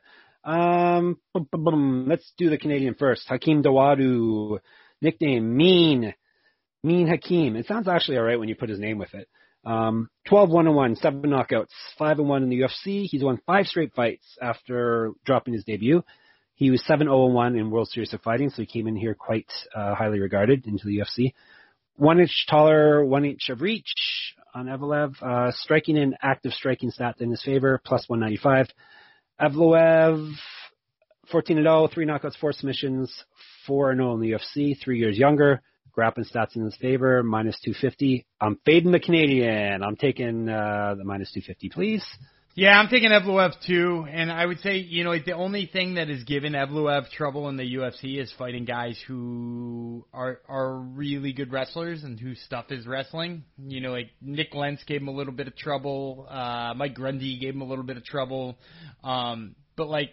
Let's do the Canadian first. Hakeem Dawodu, nickname Mean Hakeem. It sounds actually all right when you put his name with it. 12-1-1, 7 knockouts, 5-1 in the UFC. He's won 5 straight fights after dropping his debut. He was 7-0-1 in World Series of Fighting, so he came in here quite highly regarded into the UFC. 1 inch taller, 1 inch of reach on Evloev. Striking and active striking stats in his favor, plus 195. Evloev, 14-0, 3 knockouts, 4 submissions, 4-0 in the UFC, 3 years younger. Grappling stats in his favor, minus 250. I'm fading the Canadian. I'm taking the minus 250, please. Yeah, I'm taking Evloev too, and I would say, the only thing that has given Evloev trouble in the UFC is fighting guys who are really good wrestlers and whose stuff is wrestling. Like Nick Lentz gave him a little bit of trouble, Mike Grundy gave him a little bit of trouble, but like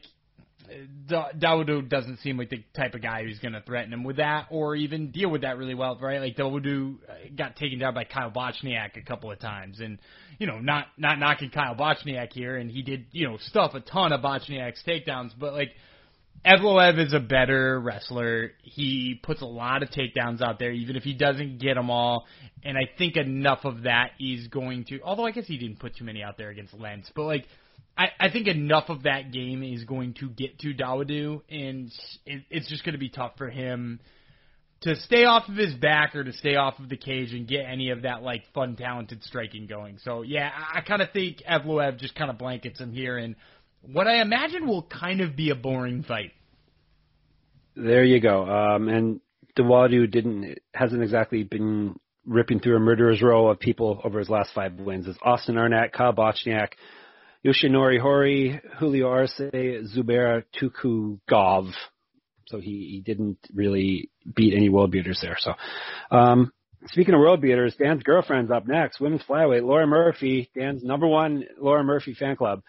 Dawodu doesn't seem like the type of guy who's going to threaten him with that or even deal with that really well, right? Like Dawodu got taken down by Kyle Bochniak a couple of times, and not knocking Kyle Bochniak here, and he did stuff a ton of Bochniak's takedowns, but like Evloev is a better wrestler. He puts a lot of takedowns out there, even if he doesn't get them all, and I think enough of that is going to, although I guess he didn't put too many out there against Lentz, but like I think enough of that game is going to get to Dawodu, and it's just going to be tough for him to stay off of his back or to stay off of the cage and get any of that like fun, talented striking going. So yeah, I kind of think Evloev just kind of blankets him here, and what I imagine will kind of be a boring fight. There you go. And Dawodu hasn't exactly been ripping through a murderer's row of people over his last 5 wins. It's Austin Arnett, Kyle Bochniak, Yoshinori Hori, Julio Arce, Zubair Tukhugov. So he didn't really beat any world beaters there. So speaking of world beaters, Dan's girlfriend's up next. Women's flyweight, Laura Murphy, Dan's #1 Laura Murphy fan club.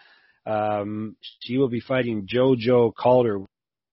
She will be fighting JoJo Calderwood.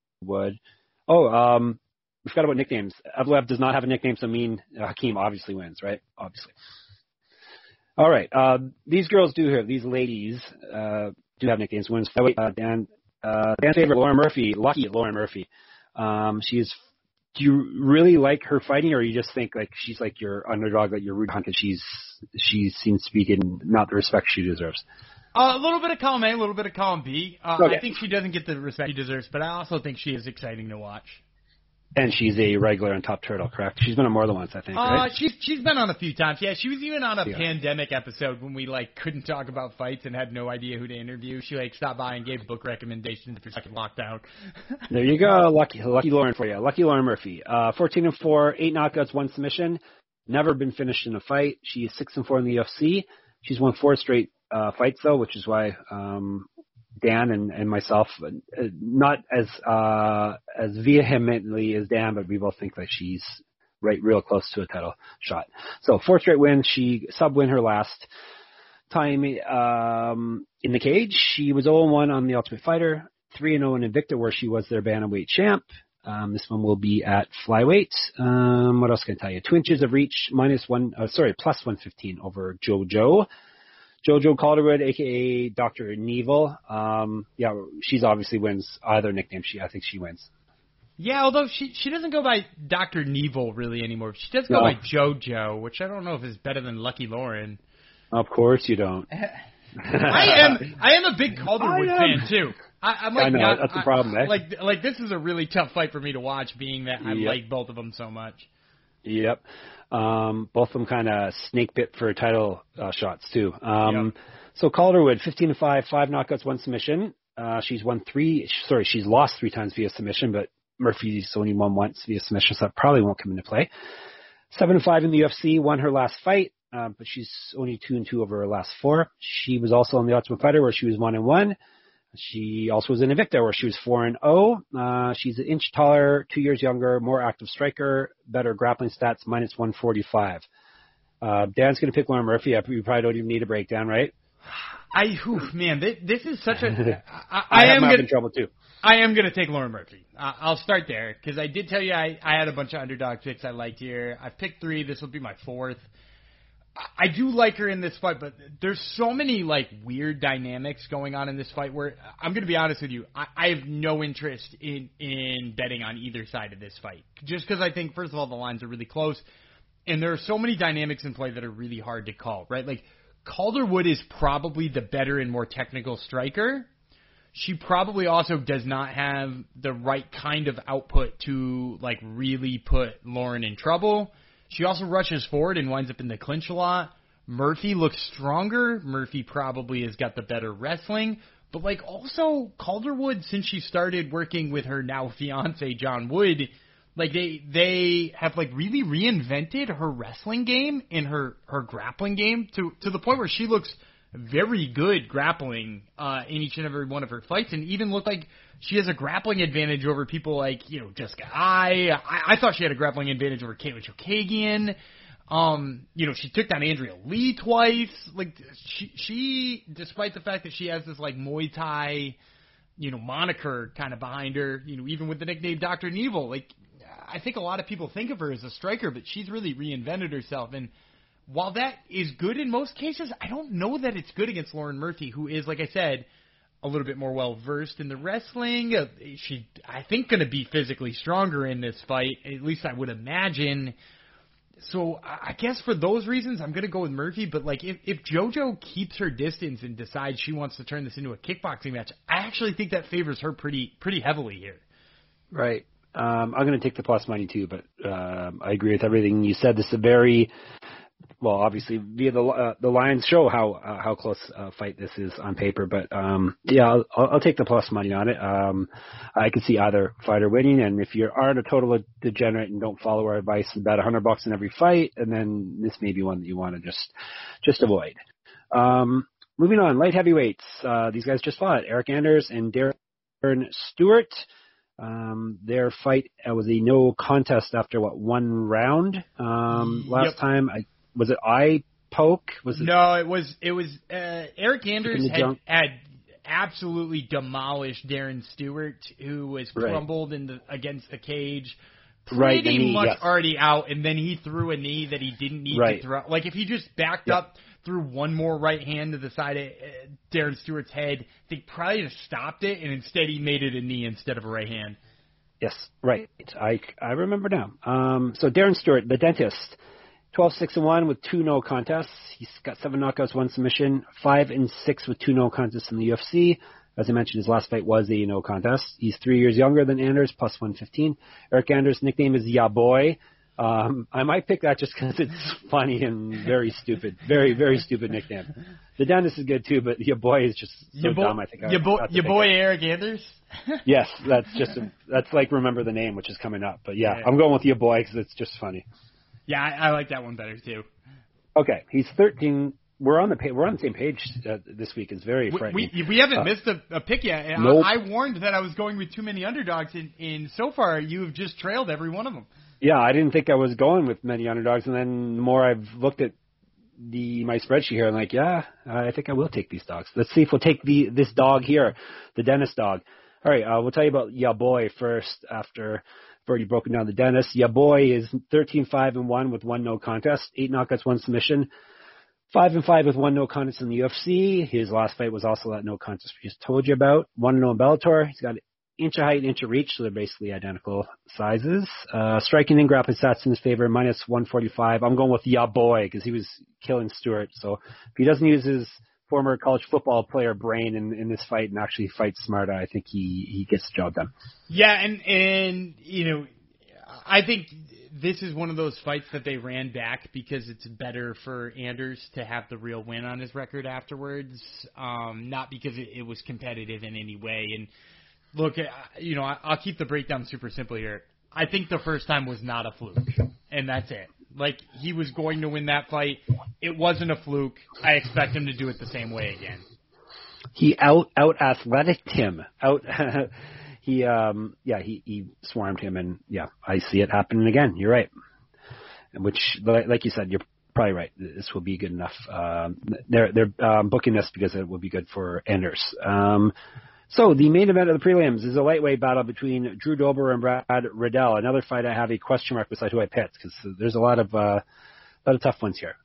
We forgot about nicknames. Evloev does not have a nickname, so Hakeem obviously wins, right? Obviously. All right. These girls these ladies do have nicknames. Women's flyweight, Dan's favorite, Laura Murphy, lucky Laura Murphy. Do you really like her fighting, or you just think like she's like your underdog that you're rooting on because she seems to be getting not the respect she deserves? A little bit of column A, a little bit of column B. Okay. I think she doesn't get the respect she deserves, but I also think she is exciting to watch. And she's a regular on Top Turtle, correct? She's been on more than once, I think, right? She's been on a few times. Yeah, she was even on a pandemic episode when we couldn't talk about fights and had no idea who to interview. She stopped by and gave book recommendations for second lockdown. There you go, lucky Lauren for you. Lucky Lauren Murphy. 14-4, 8 knockouts, 1 submission. Never been finished in a fight. She is 6-4 in the UFC. She's won 4 straight fights though, which is why Dan and myself, not as vehemently as Dan, but we both think that she's real close to a title shot. So 4 straight wins. She sub-win her last time in the cage. She was 0-1 on The Ultimate Fighter, 3-0 in Invicta, where she was their bantamweight champ. This one will be at flyweight. What else can I tell you? 2 inches of reach, plus 115 over JoJo. JoJo Calderwood, a.k.a. Dr. Neville. Yeah, she's obviously wins either nickname. I think she wins. Yeah, although she doesn't go by Dr. Neville really anymore. She does go by JoJo, which I don't know if is better than Lucky Lauren. Of course you don't. I am a big Calderwood fan too. I'm like, I know, that's the problem, eh? Like this is a really tough fight for me to watch, being that I like both of them so much. Yep. Both of them kind of snake bit for title shots too. So Calderwood, 15-5, 5 knockouts, 1 submission. She's lost 3 times via submission, but Murphy's only won once via submission, so that probably won't come into play. 7-5 in the UFC, won her last fight, but she's only 2-2 over her last 4. She was also on the Ultimate Fighter, where she was 1-1. She also was in Invicta, where she was 4-0. She's an inch taller, 2 years younger, more active striker, better grappling stats, minus 145. Dan's going to pick Lauren Murphy. You probably don't even need a breakdown, right? This is such a... I am having trouble too. I am going to take Lauren Murphy. I'll start there, because I did tell you I had a bunch of underdog picks I liked here. I've picked 3. This will be my 4th. I do like her in this fight, but there's so many weird dynamics going on in this fight where I'm going to be honest with you. I have no interest in betting on either side of this fight, just because I think, first of all, the lines are really close, and there are so many dynamics in play that are really hard to call, right? Like, Calderwood is probably the better and more technical striker. She probably also does not have the right kind of output to really put Lauren in trouble. She also rushes forward and winds up in the clinch a lot. Murphy looks stronger. Murphy probably has got the better wrestling. But also Calderwood, since she started working with her now fiance John Wood, they have really reinvented her wrestling game and her grappling game to the point where she looks very good grappling in each and every one of her fights, and even looked like she has a grappling advantage over people like Jessica Ai. I thought she had a grappling advantage over Caitlin Chokagian. She took down Andrea Lee twice. She despite the fact that she has this Muay Thai moniker kind of behind her, even with the nickname Dr. Neville, I think a lot of people think of her as a striker, but she's really reinvented herself. And while that is good in most cases, I don't know that it's good against Lauren Murphy, who is, like I said, a little bit more well-versed in the wrestling. She, I think, going to be physically stronger in this fight, at least I would imagine. So I guess for those reasons, I'm going to go with Murphy. But, if JoJo keeps her distance and decides she wants to turn this into a kickboxing match, I actually think that favors her pretty heavily here. Right. I'm going to take the plus money, too, but I agree with everything you said. This is a very... Well, obviously, via the lines show how close a fight this is on paper, but I'll take the plus money on it. I could see either fighter winning, and if you aren't a total degenerate and don't follow our advice and bet $100 in every fight, and then this may be one that you want to just avoid. Moving on, light heavyweights. These guys just fought, Eric Anders and Darren Stewart. Their fight was a no contest after one round. Last time was it eye poke? No, it was Eric Anders had absolutely demolished Darren Stewart, who was crumbled against the cage, pretty much already out, and then he threw a knee that he didn't need to throw. If he just backed up, threw one more right hand to the side of Darren Stewart's head, they probably just stopped it, and instead he made it a knee instead of a right hand. Yes, right. I remember now. So Darren Stewart, the dentist, 12-6-1 with 2 no contests. He's got 7 knockouts, 1 submission, 5-6 with 2 no contests in the UFC. As I mentioned, his last fight was a no contest. He's 3 years younger than Anders, plus 115. Eric Anders' nickname is Ya Boy. I might pick that just because it's funny and very stupid. Very, very stupid nickname. The dentist is good too, but Ya Boy is just so dumb. I think your boy Eric Anders? Yes, that's Remember the Name, which is coming up. But yeah, I'm going with Ya Boy because it's just funny. Yeah, I like that one better too. Okay, he's 13. We're on the same page this week. It's very frightening. We haven't missed a pick yet. Nope. I warned that I was going with too many underdogs, and so far you have just trailed every one of them. Yeah, I didn't think I was going with many underdogs, and then the more I've looked at my spreadsheet here, I'm like, I think I will take these dogs. Let's see if we'll take this dog here, the dentist dog. All right, we'll tell you about Ya Boy first after I've already broken down the dentist. Ya Boy is 13-5-1 with 1 no contest, 8 knockouts, 1 submission. 5-5 with 1 no contest in the UFC. His last fight was also that no contest we just told you about. 1-0 in Bellator. He's got inch of height, inch of reach, so they're basically identical sizes. Striking and grappling stats in his favor, minus 145. I'm going with ya boy because he was killing Stewart. So if he doesn't use his former college football player brain in this fight and actually fights smarter, I think he gets the job done. Yeah, and I think this is one of those fights that they ran back because it's better for Anders to have the real win on his record afterwards, not because it was competitive in any way. And look, I'll keep the breakdown super simple here. I think the first time was not a fluke, and that's it. Like, he was going to win that fight. It wasn't a fluke. I expect him to do it the same way again. He out athleticed him. He swarmed him, and I see it happening again. You're right. Which, like you said, you're probably right. This will be good enough. They're booking this because it will be good for Anders. So the main event of the prelims is a lightweight battle between Drew Dober and Brad Riddell. Another fight I have a question mark beside who I picked because there's a lot of tough ones here.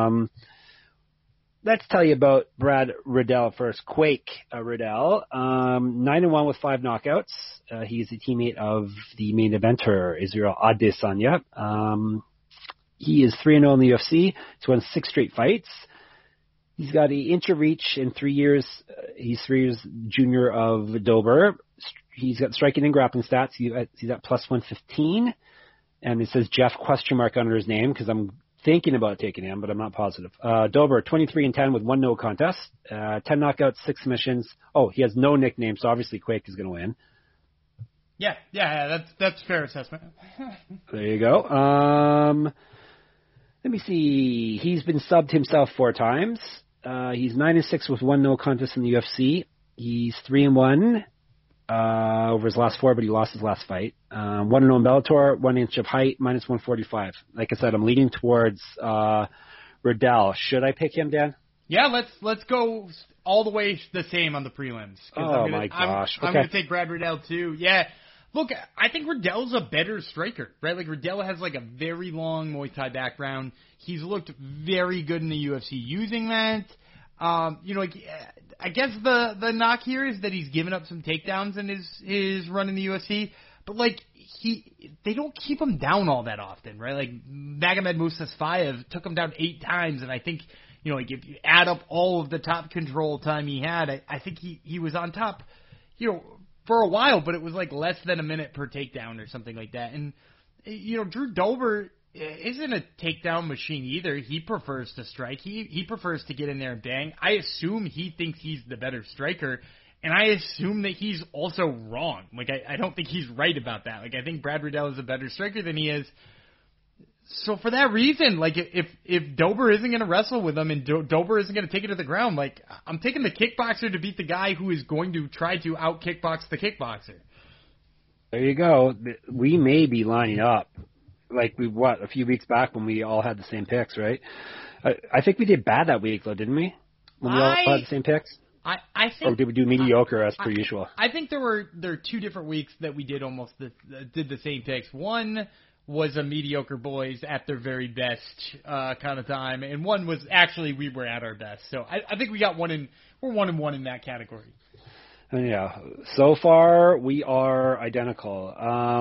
Let's tell you about Brad Riddell first. Quake Riddell, 9-1 with 5 knockouts. He's a teammate of the main eventer, Israel Adesanya. He is 3-0 in the UFC. He's won 6 straight fights. He's got an inch of reach in 3 years. He's 3 years junior of Dober. He's got striking and grappling stats. He's at plus 115. And it says Jeff question mark under his name because I'm thinking about taking him, but I'm not positive. Dober, 23-10 with 1 no contest. 10 knockouts, 6 submissions. Oh, he has no nickname, so obviously Quake is going to win. Yeah, that's a fair assessment. There you go. Let me see. He's been subbed himself 4 times. He's 9-6 with 1 no contest in the UFC. He's 3-1 over his last 4, but he lost his last fight. 1-0 in Bellator, 1 inch of height, minus 145. Like I said, I'm leaning towards Riddell. Should I pick him, Dan? Yeah, let's go all the way the same on the prelims. My gosh. I'm going to take Brad Riddell too. Yeah. Look, I think Riddell's a better striker, right? Like, Riddell has, like, a very long Muay Thai background. He's looked very good in the UFC using that. I guess the knock here is that he's given up some takedowns in his run in the UFC. But, like, they don't keep him down all that often, right? Like, Magomed Mustafayev took him down 8 times, and I think, like, if you add up all of the top control time he had, I think he was on top, for a while, but it was like less than a minute per takedown or something like that. And, Drew Dober isn't a takedown machine either. He prefers to strike. He prefers to get in there and bang. I assume he thinks he's the better striker, and I assume that he's also wrong. Like, I don't think he's right about that. Like, I think Brad Riddell is a better striker than he is. So for that reason, like, if Dober isn't going to wrestle with him and Dober isn't going to take it to the ground, like, I'm taking the kickboxer to beat the guy who is going to try to out-kickbox the kickboxer. There you go. We may be lining up like a few weeks back when we all had the same picks, right? I think we did bad that week, though, didn't we? When we all had the same picks? I think, or did we do mediocre as per usual? I think there are 2 different weeks that we did did the same picks. One was a mediocre boys at their very best kind of time, and one was actually we were at our best. So I think we got we're 1-1 in that category. Yeah, so far we are identical.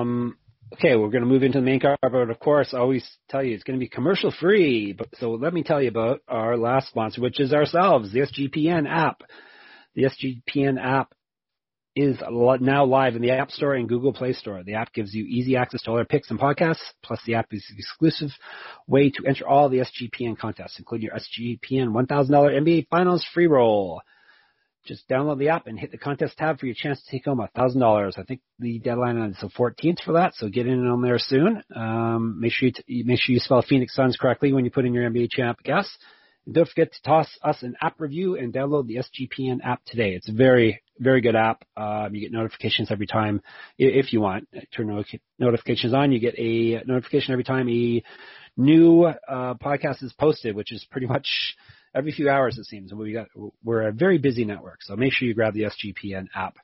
Okay, we're going to move into the main card, but of course, I always tell you it's going to be commercial free. So let me tell you about our last sponsor, which is ourselves, the SGPN app. The SGPN app is now live in the App Store and Google Play Store. The app gives you easy access to all our picks and podcasts, plus the app is an exclusive way to enter all the SGPN contests, including your SGPN $1,000 NBA Finals free roll. Just download the app and hit the contest tab for your chance to take home $1,000. I think the deadline is the 14th for that, so get in on there soon. Make sure you spell Phoenix Suns correctly when you put in your NBA champ guess. And don't forget to toss us an app review and download the SGPN app today. It's a very, very good app. You get notifications every time if you want. Turn notifications on. You get a notification every time a new podcast is posted, which is pretty much every few hours, it seems. We're a very busy network, so make sure you grab the SGPN app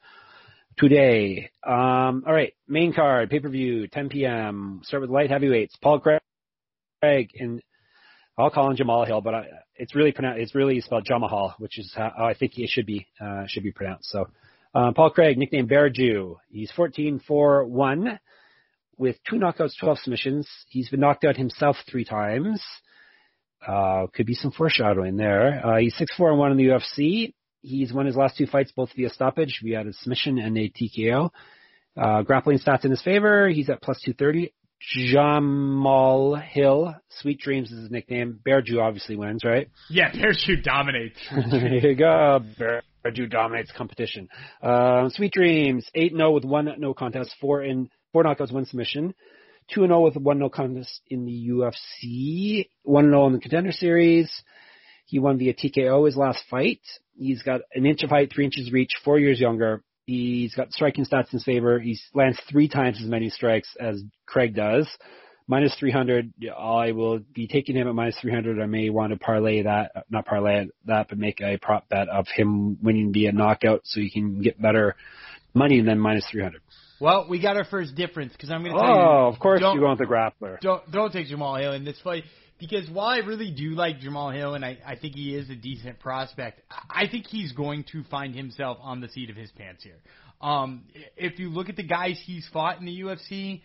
today. All right, main card, pay-per-view, 10 p.m. Start with light heavyweights. Paul Craig and I'll call him Jamal Hill, but it's really spelled Jamahal, which is how I think it should be pronounced. So, Paul Craig, nicknamed Bear Jew. He's 14-4-1 with 2 knockouts, 12 submissions. He's been knocked out himself 3 times. Could be some foreshadowing there. He's 6-4-1 in the UFC. He's won his last 2 fights both via stoppage. We had a submission and a TKO. Grappling stats in his favor. He's at plus 230. Jamal Hill, Sweet Dreams is his nickname. Bear Jew obviously wins, right? Yeah, Bear Jew dominates. There you go. Bear Jew dominates competition. Sweet Dreams, 8-0 with 1 no contest, 4 knockouts, 1 submission. 2-0 with 1 no contest in the UFC. 1-0 in the Contender Series. He won via TKO his last fight. He's got an inch of height, 3 inches reach, 4 years younger. He's got striking stats in his favor. He lands 3 times as many strikes as Craig does. Minus 300, I will be taking him at minus 300. I may want to but make a prop bet of him winning via knockout so you can get better money than minus 300. Well, we got our first difference because I'm going to tell you. Oh, of course you're going with the grappler. Don't take Jamal Hill in this fight. Because while I really do like Jamal Hill, and I think he is a decent prospect, I think he's going to find himself on the seat of his pants here. If you look at the guys he's fought in the UFC,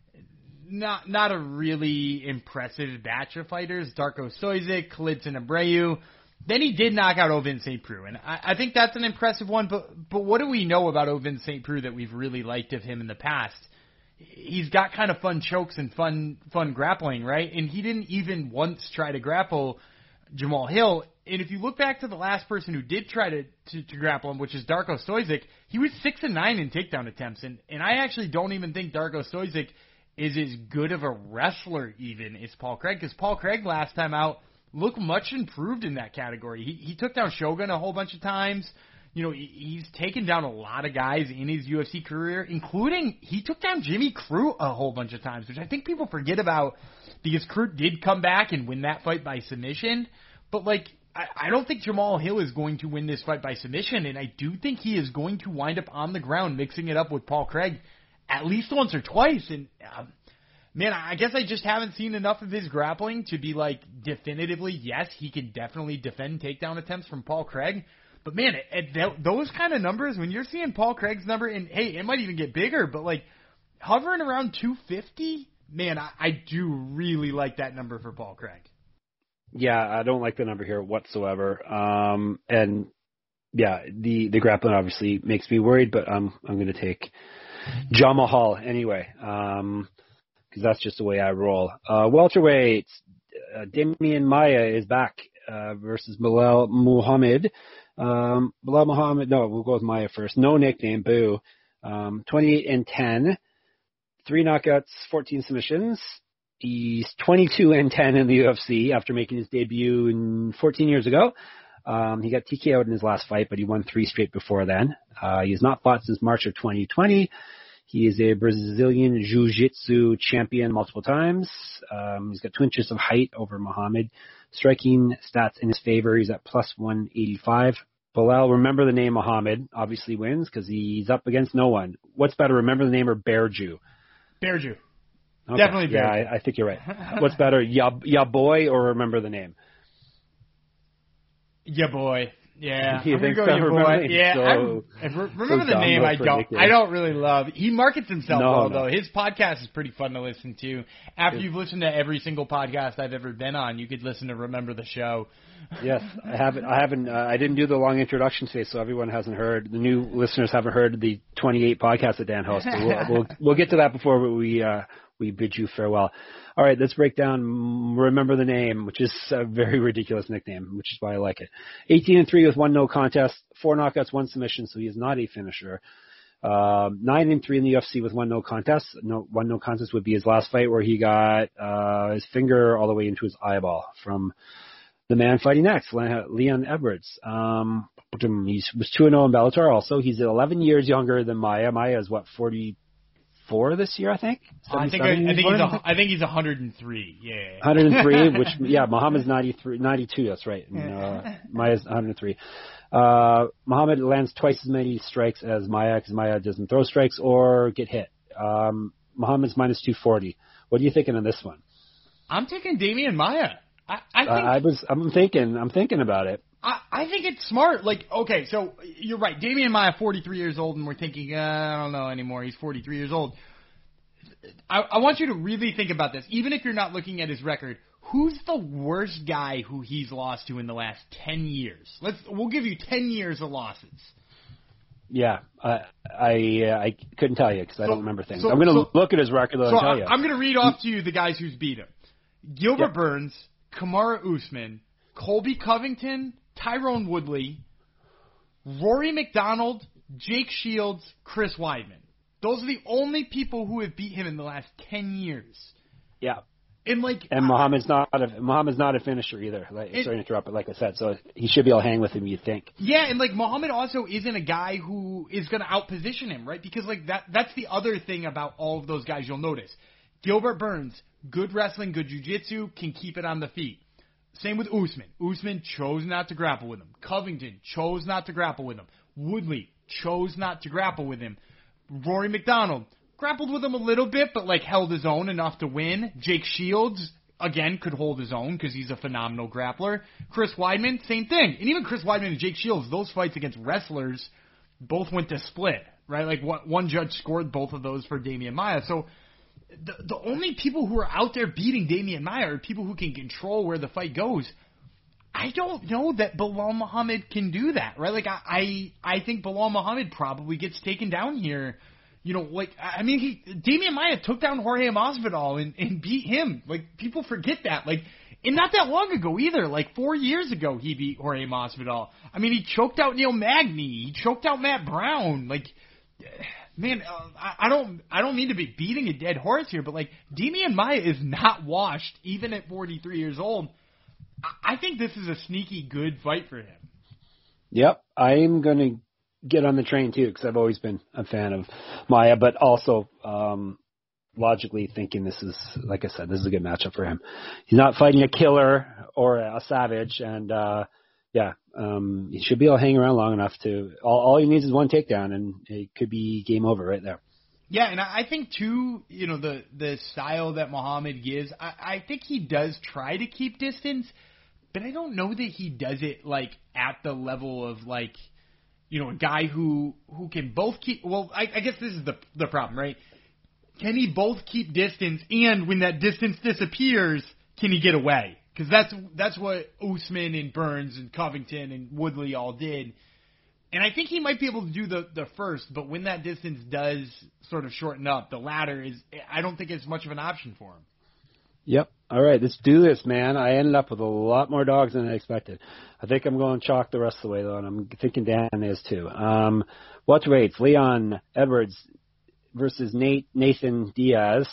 not a really impressive batch of fighters. Darko Soizic, Khalidson Abreu. Then he did knock out Ovin St. Preux, and I think that's an impressive one. But what do we know about Ovin St. Preux that we've really liked of him in the past? He's got kind of fun chokes and fun grappling, right? And he didn't even once try to grapple Jamal Hill. And if you look back to the last person who did try to grapple him, which is Darko Soizic, he was 6-9 in takedown attempts. And I actually don't even think Darko Soizic is as good of a wrestler even as Paul Craig, because Paul Craig last time out looked much improved in that category. He took down Shogun a whole bunch of times. You know, he's taken down a lot of guys in his UFC career, including he took down Jimmy Crute a whole bunch of times, which I think people forget about because Crute did come back and win that fight by submission. But, like, I don't think Jamal Hill is going to win this fight by submission, and I do think he is going to wind up on the ground mixing it up with Paul Craig at least once or twice. And, man, I guess I just haven't seen enough of his grappling to be, like, definitively, yes, he can definitely defend takedown attempts from Paul Craig. But, man, at those kind of numbers, when you're seeing Paul Craig's number, and, hey, it might even get bigger, but, like, hovering around 250, man, I do really like that number for Paul Craig. Yeah, I don't like the number here whatsoever. And, yeah, the grappling obviously makes me worried, but I'm going to take Jamahal anyway, because that's just the way I roll. Welterweights, Damian Maia is back versus Bilal Muhammad. Bilal Muhammad, no, we'll go with Maia first. No nickname, boo. 28-10, 3 knockouts, 14 submissions. He's 22-10 in the UFC after making his debut 14 years ago. He got TKO'd in his last fight, but he won 3 straight before then. He has not fought since March of 2020. He is a Brazilian Jiu-Jitsu champion multiple times. He's got 2 inches of height over Muhammad. Striking stats in his favor, he's at plus 185. Bilal, remember the name Muhammad, obviously wins because he's up against no one. What's better, remember the name or Bear Jew? Bear Jew. Okay. Definitely Bear Jew. Yeah, I think you're right. What's better, ya boy or remember the name? Ya boy. Yeah, you think go so? Your boy. Yeah, remember the name. I don't really love. He markets himself well, though. His podcast is pretty fun to listen to. After you've listened to every single podcast I've ever been on, you could listen to Remember the Show. Yes, I haven't. I didn't do the long introduction today, so everyone hasn't heard. The new listeners haven't heard the 28 podcasts that Dan hosts. We'll get to that before we bid you farewell. All right, let's break down Remember the Name, which is a very ridiculous nickname, which is why I like it. 18-3 with 1 no contest, 4 knockouts, 1 submission, so he is not a finisher. 9-3 in the UFC with 1 no contest. 1 no contest would be his last fight where he got his finger all the way into his eyeball from the man fighting next, Leon Edwards. He was 2-0 in Bellator also. He's 11 years younger than Maia. Maia is, 44 this year, I think? I think he's 103, yeah. 103, which, Muhammad's 92, that's right. And, Maia's 103. Muhammad lands twice as many strikes as Maia, because Maia doesn't throw strikes or get hit. Muhammad's minus 240. What are you thinking of this one? I'm taking Damian Maia. I'm thinking about it. I think it's smart. Like, okay, so you're right. Damian Maia, 43 years old, and we're thinking, I don't know anymore. He's 43 years old. I want you to really think about this. Even if you're not looking at his record, who's the worst guy who he's lost to in the last 10 years? We'll give you 10 years of losses. Yeah, I couldn't tell you because I don't remember things. I'm going to look at his record and tell you. I'm going to read off to you the guys who's beat him. Gilbert Burns, Kamaru Usman, Colby Covington, Tyrone Woodley, Rory McDonald, Jake Shields, Chris Weidman. Those are the only people who have beat him in the last 10 years. Yeah. And Muhammad's not a finisher either. Sorry to interrupt, but like I said, so he should be able to hang with him, you'd think. Yeah, and Muhammad also isn't a guy who is going to outposition him, right? Because that's the other thing about all of those guys you'll notice. Gilbert Burns, good wrestling, good jiu-jitsu, can keep it on the feet. Same with Usman. Usman chose not to grapple with him. Covington chose not to grapple with him. Woodley chose not to grapple with him. Rory McDonald grappled with him a little bit, but held his own enough to win. Jake Shields, again, could hold his own because he's a phenomenal grappler. Chris Weidman, same thing. And even Chris Weidman and Jake Shields, those fights against wrestlers both went to split, right? One judge scored both of those for Damian Maia. So the only people who are out there beating Damian Maia are people who can control where the fight goes. I don't know that Belal Muhammad can do that, right? I think Belal Muhammad probably gets taken down here. Damian Maia took down Jorge Masvidal and beat him. People forget that. And not that long ago either. 4 years ago, he beat Jorge Masvidal. He choked out Neil Magny. He choked out Matt Brown. I don't mean to be beating a dead horse here, but Damian Maia is not washed, even at 43 years old. I think this is a sneaky good fight for him. Yep, I'm going to get on the train too because I've always been a fan of Maia, but also logically thinking this is, like I said, this is a good matchup for him. He's not fighting a killer or a savage, and he should be able to hang around long enough to. All he needs is one takedown, and it could be game over right there. Yeah, and I think too, the style that Muhammad gives, I think he does try to keep distance, but I don't know that he does it at the level of a guy who can both keep. Well, I guess this is the problem, right? Can he both keep distance, and when that distance disappears, can he get away? Because that's what Usman and Burns and Covington and Woodley all did. And I think he might be able to do the first, but when that distance does sort of shorten up, the latter I don't think it's much of an option for him. Yep. All right, let's do this, man. I ended up with a lot more dogs than I expected. I think I'm going chalk the rest of the way, though, and I'm thinking Dan is too. Welterweights, Leon Edwards versus Nate Diaz,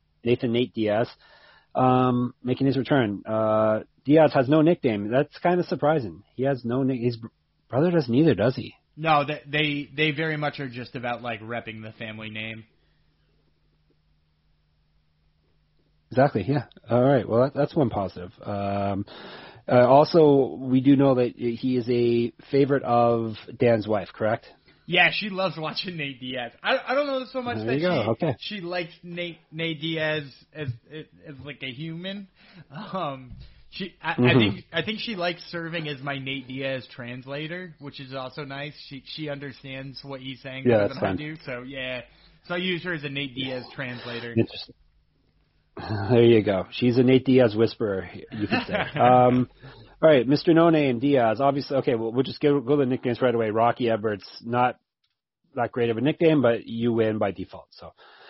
making his return. Diaz has no nickname. That's kind of surprising. He has no nickname. His brother doesn't either, does he? No, they very much are just about repping the family name. Exactly, yeah. All right, well, that's one positive. Also, we do know that he is a favorite of Dan's wife, correct? Yeah, she loves watching Nate Diaz. I don't know so much that she likes Nate Diaz as a human. I think she likes serving as my Nate Diaz translator, which is also nice. She understands what he's saying better than I do. So yeah, so I use her as a Nate Diaz translator. Interesting. There you go. She's a Nate Diaz whisperer, you could say. All right, Mr. None and Diaz. Obviously, okay, we'll just go to the nicknames right away. Rocky Edwards, not that great of a nickname, but you win by default. So,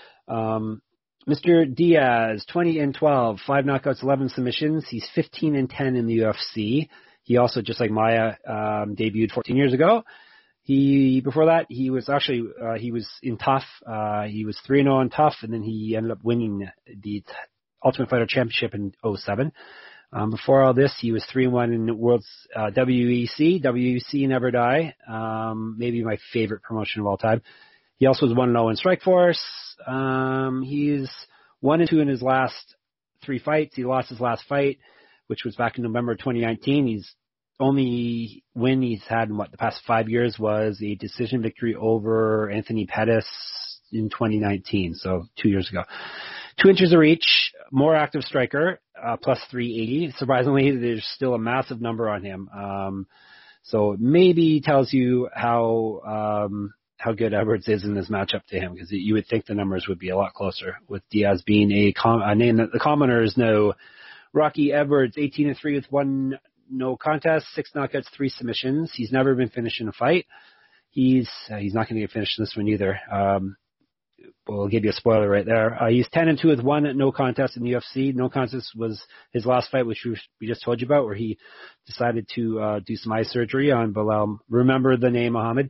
Mr. Diaz, 20-12, 5 knockouts, 11 submissions. He's 15-10 in the UFC. He also, just like Maia, debuted 14 years ago. Before that, he was in Tough. He was 3-0 in Tough, and then he ended up winning the Ultimate Fighter Championship in 2007. Before all this, he was 3-1 in the World's WEC. WEC Never Die. Maybe my favorite promotion of all time. He also was 1-0 in Strikeforce. He's 1-2 in his last 3 fights. He lost his last fight, which was back in November 2019. He's only win he's had in the past 5 years was a decision victory over Anthony Pettis in 2019, so 2 years ago. 2 inches of reach, more active striker. plus 380. Surprisingly, there's still a massive number on him. So it maybe tells you how good Edwards is in this matchup to him, because you would think the numbers would be a lot closer, with Diaz being a name that the commoners know. Rocky Edwards, 18-3 with 1 no contest, 6 knockouts, 3 submissions. He's never been finished in a fight. He's not going to get finished in this one either. We'll give you a spoiler right there. He's 10-2 with 1 no contest in the UFC. No contest was his last fight, which we just told you about, where he decided to do some eye surgery on Belal. Remember the name Muhammad.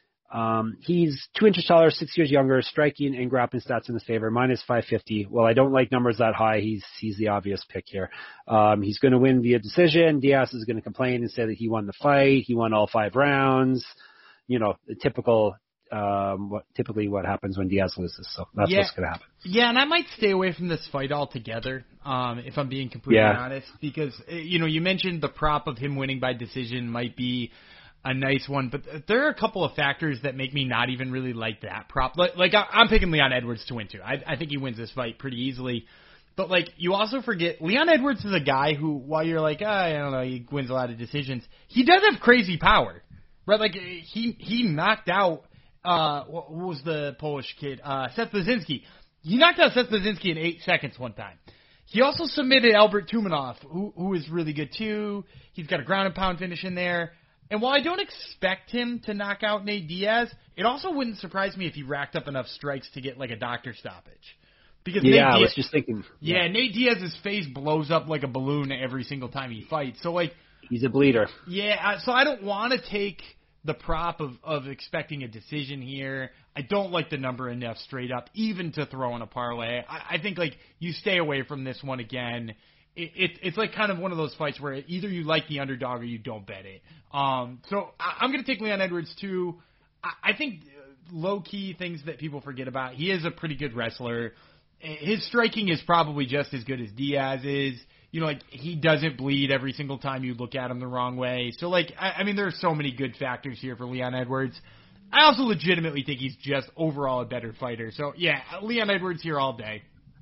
He's 2 inches taller, 6 years younger, striking and grappling stats in his favor, minus 550. Well, I don't like numbers that high. He's the obvious pick here. He's going to win via decision. Diaz is going to complain and say that he won the fight. He won all 5 rounds. You know, the typical, typically what happens when Diaz loses. So that's what's going to happen. Yeah, and I might stay away from this fight altogether, if I'm being completely honest, because, you know, you mentioned the prop of him winning by decision might be a nice one, but there are a couple of factors that make me not even really like that prop. Like I'm picking Leon Edwards to win too. I think he wins this fight pretty easily. But like, you also forget Leon Edwards is a guy who, while you're like, I don't know, he wins a lot of decisions, he does have crazy power, right? Like he knocked out what was the Polish kid, Seth Brzezinski. He knocked out Seth Brzezinski in 8 seconds one time. He also submitted Albert Tumanov, who is really good too. He's got a ground and pound finish in there. And while I don't expect him to knock out Nate Diaz, it also wouldn't surprise me if he racked up enough strikes to get like a doctor stoppage. Because I was just thinking. Yeah, Nate Diaz's face blows up like a balloon every single time he fights. So like, he's a bleeder. Yeah, so I don't want to take the prop of expecting a decision here. I don't like the number enough straight up, even to throw in a parlay. I think like you stay away from this one again. It's like kind of one of those fights where either you like the underdog or you don't bet it. So I'm going to take Leon Edwards too. I think low-key things that people forget about, he is a pretty good wrestler. His striking is probably just as good as Diaz is. You know, like, he doesn't bleed every single time you look at him the wrong way. So, like, I mean, there are so many good factors here for Leon Edwards. I also legitimately think he's just overall a better fighter. So, yeah, Leon Edwards here all day.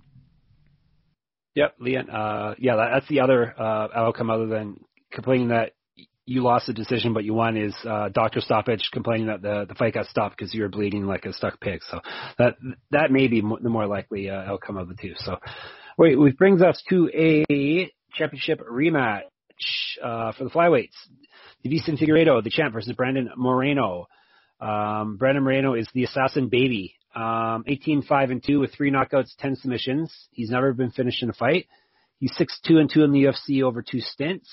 Yep, Leon. That's the other outcome other than complaining that you lost the decision, but you won is doctor stoppage, complaining that the fight got stopped because you were bleeding like a stuck pig. So that may be the more likely outcome of the two. So, which brings us to a championship rematch for the flyweights. Deiveson Figueiredo, the champ, versus Brandon Moreno. Brandon Moreno is the assassin baby. 18-5-2 with 3 knockouts, 10 submissions. He's never been finished in a fight. He's 6-2-2 in the UFC over 2 stints.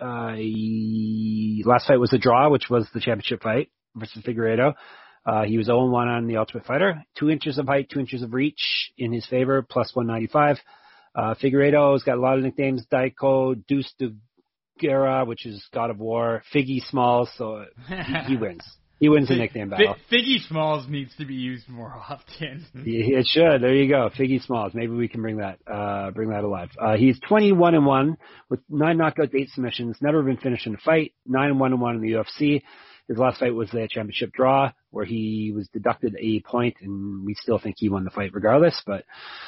Last fight was a draw, which was the championship fight versus Figueiredo. He was 0-1 on the Ultimate Fighter. 2 inches of height, 2 inches of reach in his favor, plus 195. Figueiredo's got a lot of nicknames: Daiko, Deuce de Guerra, which is God of War, Figgy Smalls, so he wins. He wins the nickname battle. Figgy Smalls needs to be used more often. Yeah, it should. There you go. Figgy Smalls. Maybe we can bring that alive. He's 21-1 with 9 knockouts, 8 submissions. Never been finished in a fight. 9-1-1 in the UFC. His last fight was the championship draw, where he was deducted a point, and we still think he won the fight regardless. But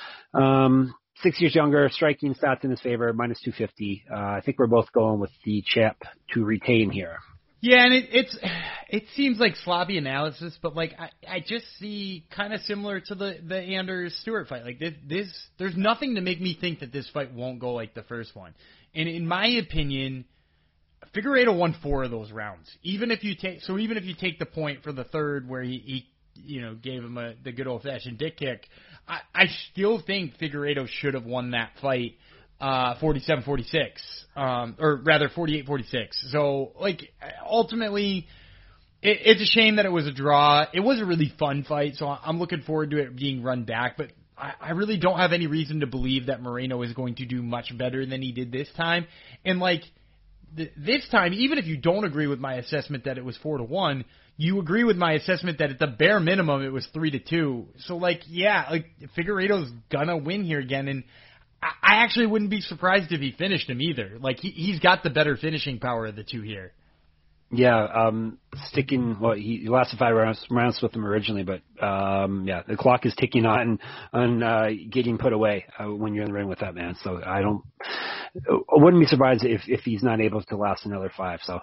6 years younger, striking stats in his favor, minus 250. I think we're both going with the champ to retain here. Yeah, and it seems like sloppy analysis, but like I just see kind of similar to the Anders Stewart fight. Like this, there's nothing to make me think that this fight won't go like the first one. And in my opinion, Figueiredo won 4 of those rounds. Even if you take the point for the third where he gave him the good old fashioned dick kick, I still think Figueiredo should have won that fight 47-46, or rather 48-46. So, like, ultimately, it's a shame that it was a draw. It was a really fun fight, so I'm looking forward to it being run back, but I really don't have any reason to believe that Moreno is going to do much better than he did this time. And, like, this time, even if you don't agree with my assessment that it was 4-1, you agree with my assessment that at the bare minimum it was 3-2. So, like, yeah, like, Figueiredo's gonna win here again, and I actually wouldn't be surprised if he finished him either. Like, he's got the better finishing power of the two here. Yeah, sticking. Well, he lasted 5 rounds with him originally, but the clock is ticking on getting put away when you're in the ring with that man. So I wouldn't be surprised if he's not able to last another 5. So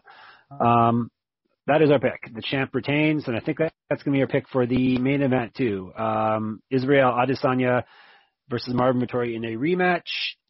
that is our pick. The champ retains, and I think that's going to be our pick for the main event too. Israel Adesanya versus Marvin Vettori in a rematch.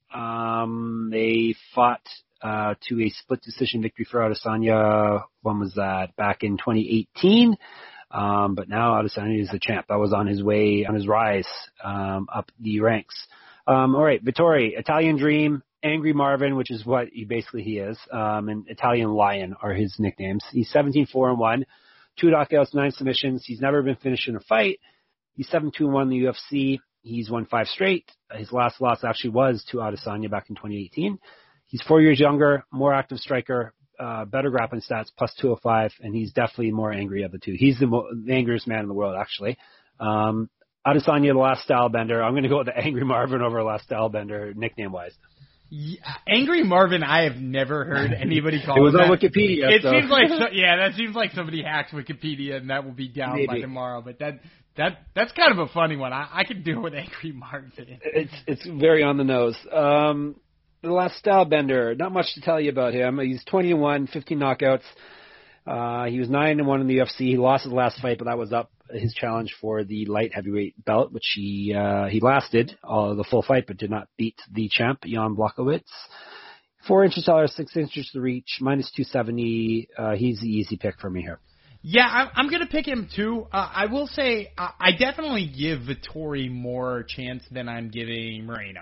They fought to a split decision victory for Adesanya. When was that? Back in 2018. But now Adesanya is the champ. That was on his rise up the ranks. All right, Vettori, Italian Dream, Angry Marvin, which is what he is, and Italian Lion are his nicknames. He's 17-4-1, 2 knockouts, 9 submissions. He's never been finished in a fight. He's 7-2-1 in the UFC. He's won 5 straight. His last loss actually was to Adesanya back in 2018. He's 4 years younger, more active striker, better grappling stats, plus 205, and he's definitely more angry of the two. He's the angriest man in the world, actually. Adesanya, the last style bender. I'm going to go with the Angry Marvin over last style bender, nickname-wise. Yeah, Angry Marvin, I have never heard anybody call it. It was on Wikipedia. It seems like that seems like somebody hacked Wikipedia, and that will be down by tomorrow. But that's kind of a funny one. I could do it with Angry Marvin. It's very on the nose. The last style bender, not much to tell you about him. He's 20-1, 15 knockouts. He was 9-1 in the UFC. He lost his last fight, but that was up his challenge for the light heavyweight belt, which he lasted the full fight, but did not beat the champ, Jan Blachowicz. 4 inches taller, 6 inches to reach, minus 270. He's the easy pick for me here. Yeah, I'm going to pick him too. I will say I definitely give Vettori more chance than I'm giving Moreno.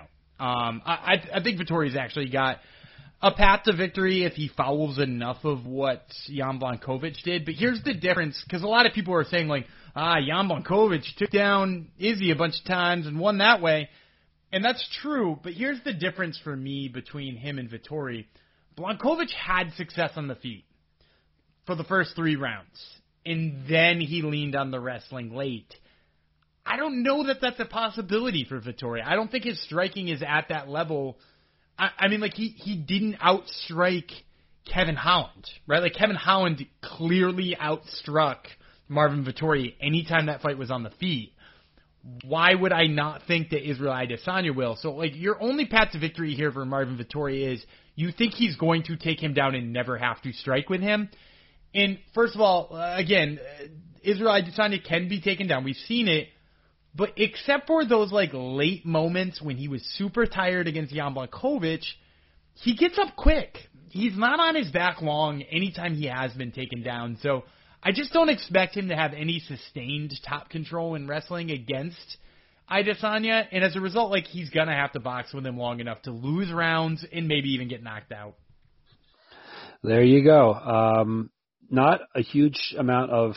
I think Vettori's actually got a path to victory if he follows enough of what Jan Blachowicz did. But here's the difference, because a lot of people are saying, like, Jan Blachowicz took down Izzy a bunch of times and won that way. And that's true, but here's the difference for me between him and Vettori. Blachowicz had success on the feet for the first 3 rounds, and then he leaned on the wrestling late. I don't know that that's a possibility for Vettori. I don't think his striking is at that level. I mean, like, he didn't outstrike Kevin Holland, right? Like, Kevin Holland clearly outstruck Marvin Vettori anytime that fight was on the feet. Why would I not think that Israel Adesanya will? So, like, your only path to victory here for Marvin Vettori is you think he's going to take him down and never have to strike with him. And, first of all, again, Israel Adesanya can be taken down. We've seen it. But except for those, like, late moments when he was super tired against Jan Blachowicz, he gets up quick. He's not on his back long anytime he has been taken down. So I just don't expect him to have any sustained top control in wrestling against Adesanya. And as a result, like, he's going to have to box with him long enough to lose rounds and maybe even get knocked out. There you go. Not a huge amount of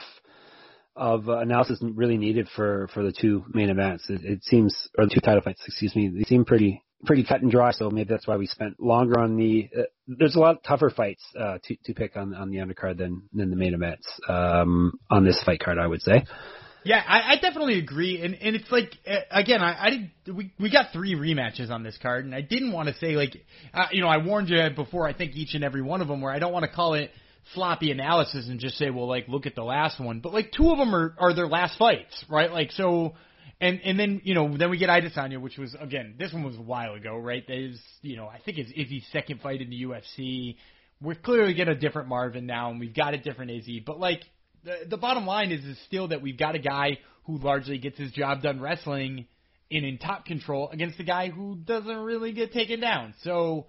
analysis really needed for the 2 main events. It seems, or the 2 title fights, excuse me, they seem pretty cut and dry, so maybe that's why we spent longer on the there's a lot tougher fights to pick on the undercard than the main events on this fight card, I would say. Yeah, I definitely agree, and it's like, again, we got 3 rematches on this card, and I didn't want to say, like, I warned you before, I think each and every one of them, where I don't want to call it sloppy analysis and just say, well, like, look at the last one. But, like, 2 of them are their last fights, right? Like, so, and then, then we get Adesanya, which was, again, this one was a while ago, right? There's, I think it's Izzy's second fight in the UFC. We're clearly getting a different Marvin now, and we've got a different Izzy. But, like, the bottom line is still that we've got a guy who largely gets his job done wrestling and in top control against a guy who doesn't really get taken down. So,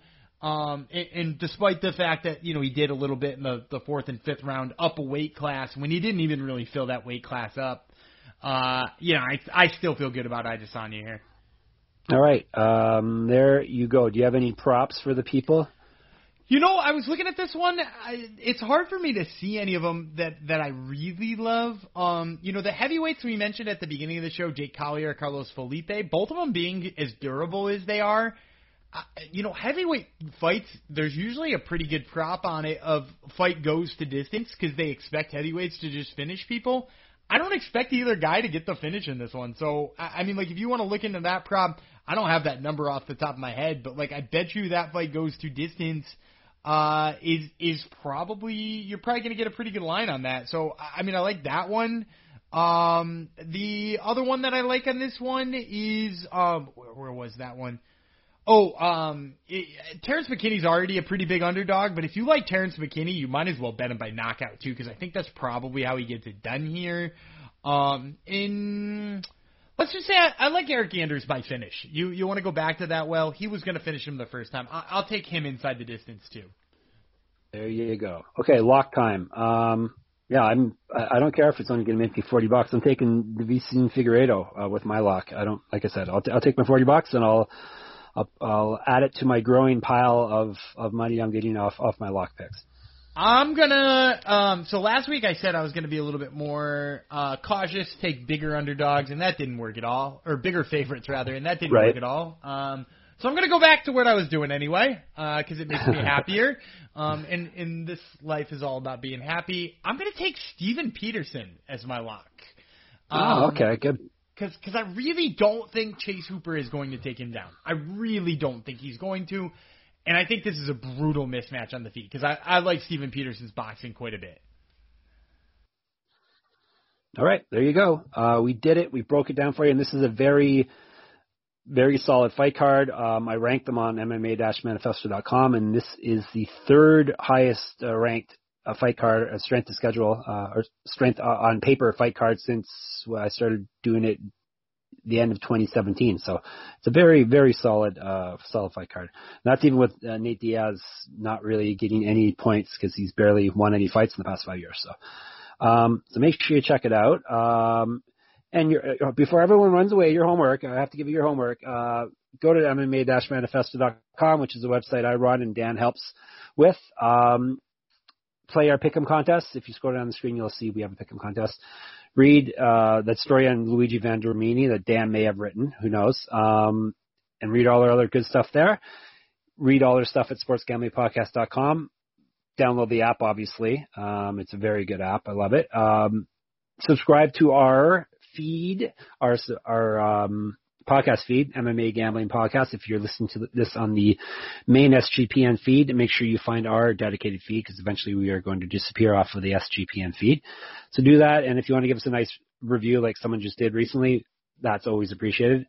and despite the fact that, he did a little bit in the 4th and 5th round up a weight class when he didn't even really fill that weight class up, I still feel good about Adesanya here. All right. There you go. Do you have any props for the people? I was looking at this one. It's hard for me to see any of them that I really love. The heavyweights we mentioned at the beginning of the show, Jake Collier, Carlos Felipe, both of them being as durable as they are, heavyweight fights, there's usually a pretty good prop on it of fight goes to distance because they expect heavyweights to just finish people. I don't expect either guy to get the finish in this one. So, I mean, like, if you want to look into that prop, I don't have that number off the top of my head, but, like, I bet you that fight goes to distance. is probably, you're probably going to get a pretty good line on that. So, I mean, I like that one. The other one that I like on this one is, where was that one? Terrence McKinney's already a pretty big underdog, but if you like Terrence McKinney, you might as well bet him by knockout too, because I think that's probably how he gets it done here. Let's just say I like Eric Anders by finish. You want to go back to that? Well, he was going to finish him the first time. I'll take him inside the distance too. There you go. Okay, lock time. Yeah, I don't care if it's only going to make me $40. I'm taking the Vicente Figueiredo with my lock. Like I said, I'll take my $40 and I'll add it to my growing pile of money I'm getting off my lock picks. I'm gonna. So last week I said I was gonna be a little bit more cautious, take bigger underdogs, and that didn't work at all, or bigger favorites rather, and that didn't work at all. So I'm gonna go back to what I was doing anyway, because it makes me happier. And this life is all about being happy. I'm gonna take Steven Peterson as my lock. Okay, good. Because I really don't think Chase Hooper is going to take him down. I really don't think he's going to. And I think this is a brutal mismatch on the feet because I like Steven Peterson's boxing quite a bit. All right, there you go. We did it. We broke it down for you, and this is a very, very solid fight card. I ranked them on MMA-manifesto.com, and this is the third highest ranked fight card, strength to schedule, or strength on paper fight card since I started doing it the end of 2017. So it's a very, very solid fight card. And that's even with Nate Diaz not really getting any points because he's barely won any fights in the past 5 years. So make sure you check it out. And before everyone runs away, your homework, I have to give you your homework. Go to MMA-manifesto.com, which is a website I run and Dan helps with. Play our Pick'em contest. If you scroll down the screen, you'll see we have a Pick'em contest. Read that story on Luigi Vendramini that Dan may have written. Who knows? And read all our other good stuff there. Read all our stuff at sportsgamblingpodcast.com. Download the app, obviously. It's a very good app. I love it. Subscribe to our feed, our podcast feed, MMA Gambling Podcast. If you're listening to this on the main SGPN feed, make sure you find our dedicated feed because eventually we are going to disappear off of the SGPN feed. So do that, and if you want to give us a nice review like someone just did recently, that's always appreciated.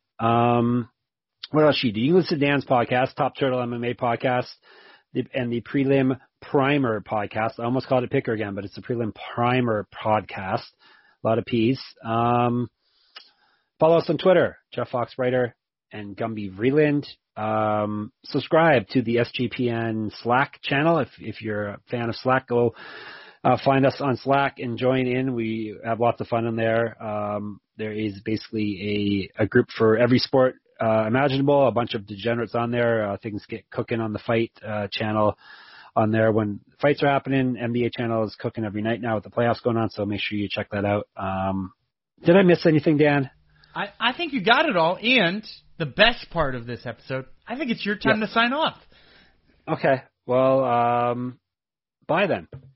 What else should you do? You can listen to Dan's podcast, Top Turtle MMA Podcast, and the Prelim Primer Podcast. I almost called it Picker again, but it's the Prelim Primer Podcast. A lot of P's. Follow us on Twitter, Jeff Fox Writer and Gumby Vreeland. Subscribe to the SGPN Slack channel. If you're a fan of Slack, go find us on Slack and join in. We have lots of fun in there. There is basically a group for every sport imaginable, a bunch of degenerates on there. Things get cooking on the fight channel on there when fights are happening. NBA channel is cooking every night now with the playoffs going on, so make sure you check that out. Did I miss anything, Dan? I think you got it all, and the best part of this episode, I think it's your time to sign off. Okay, well, bye then.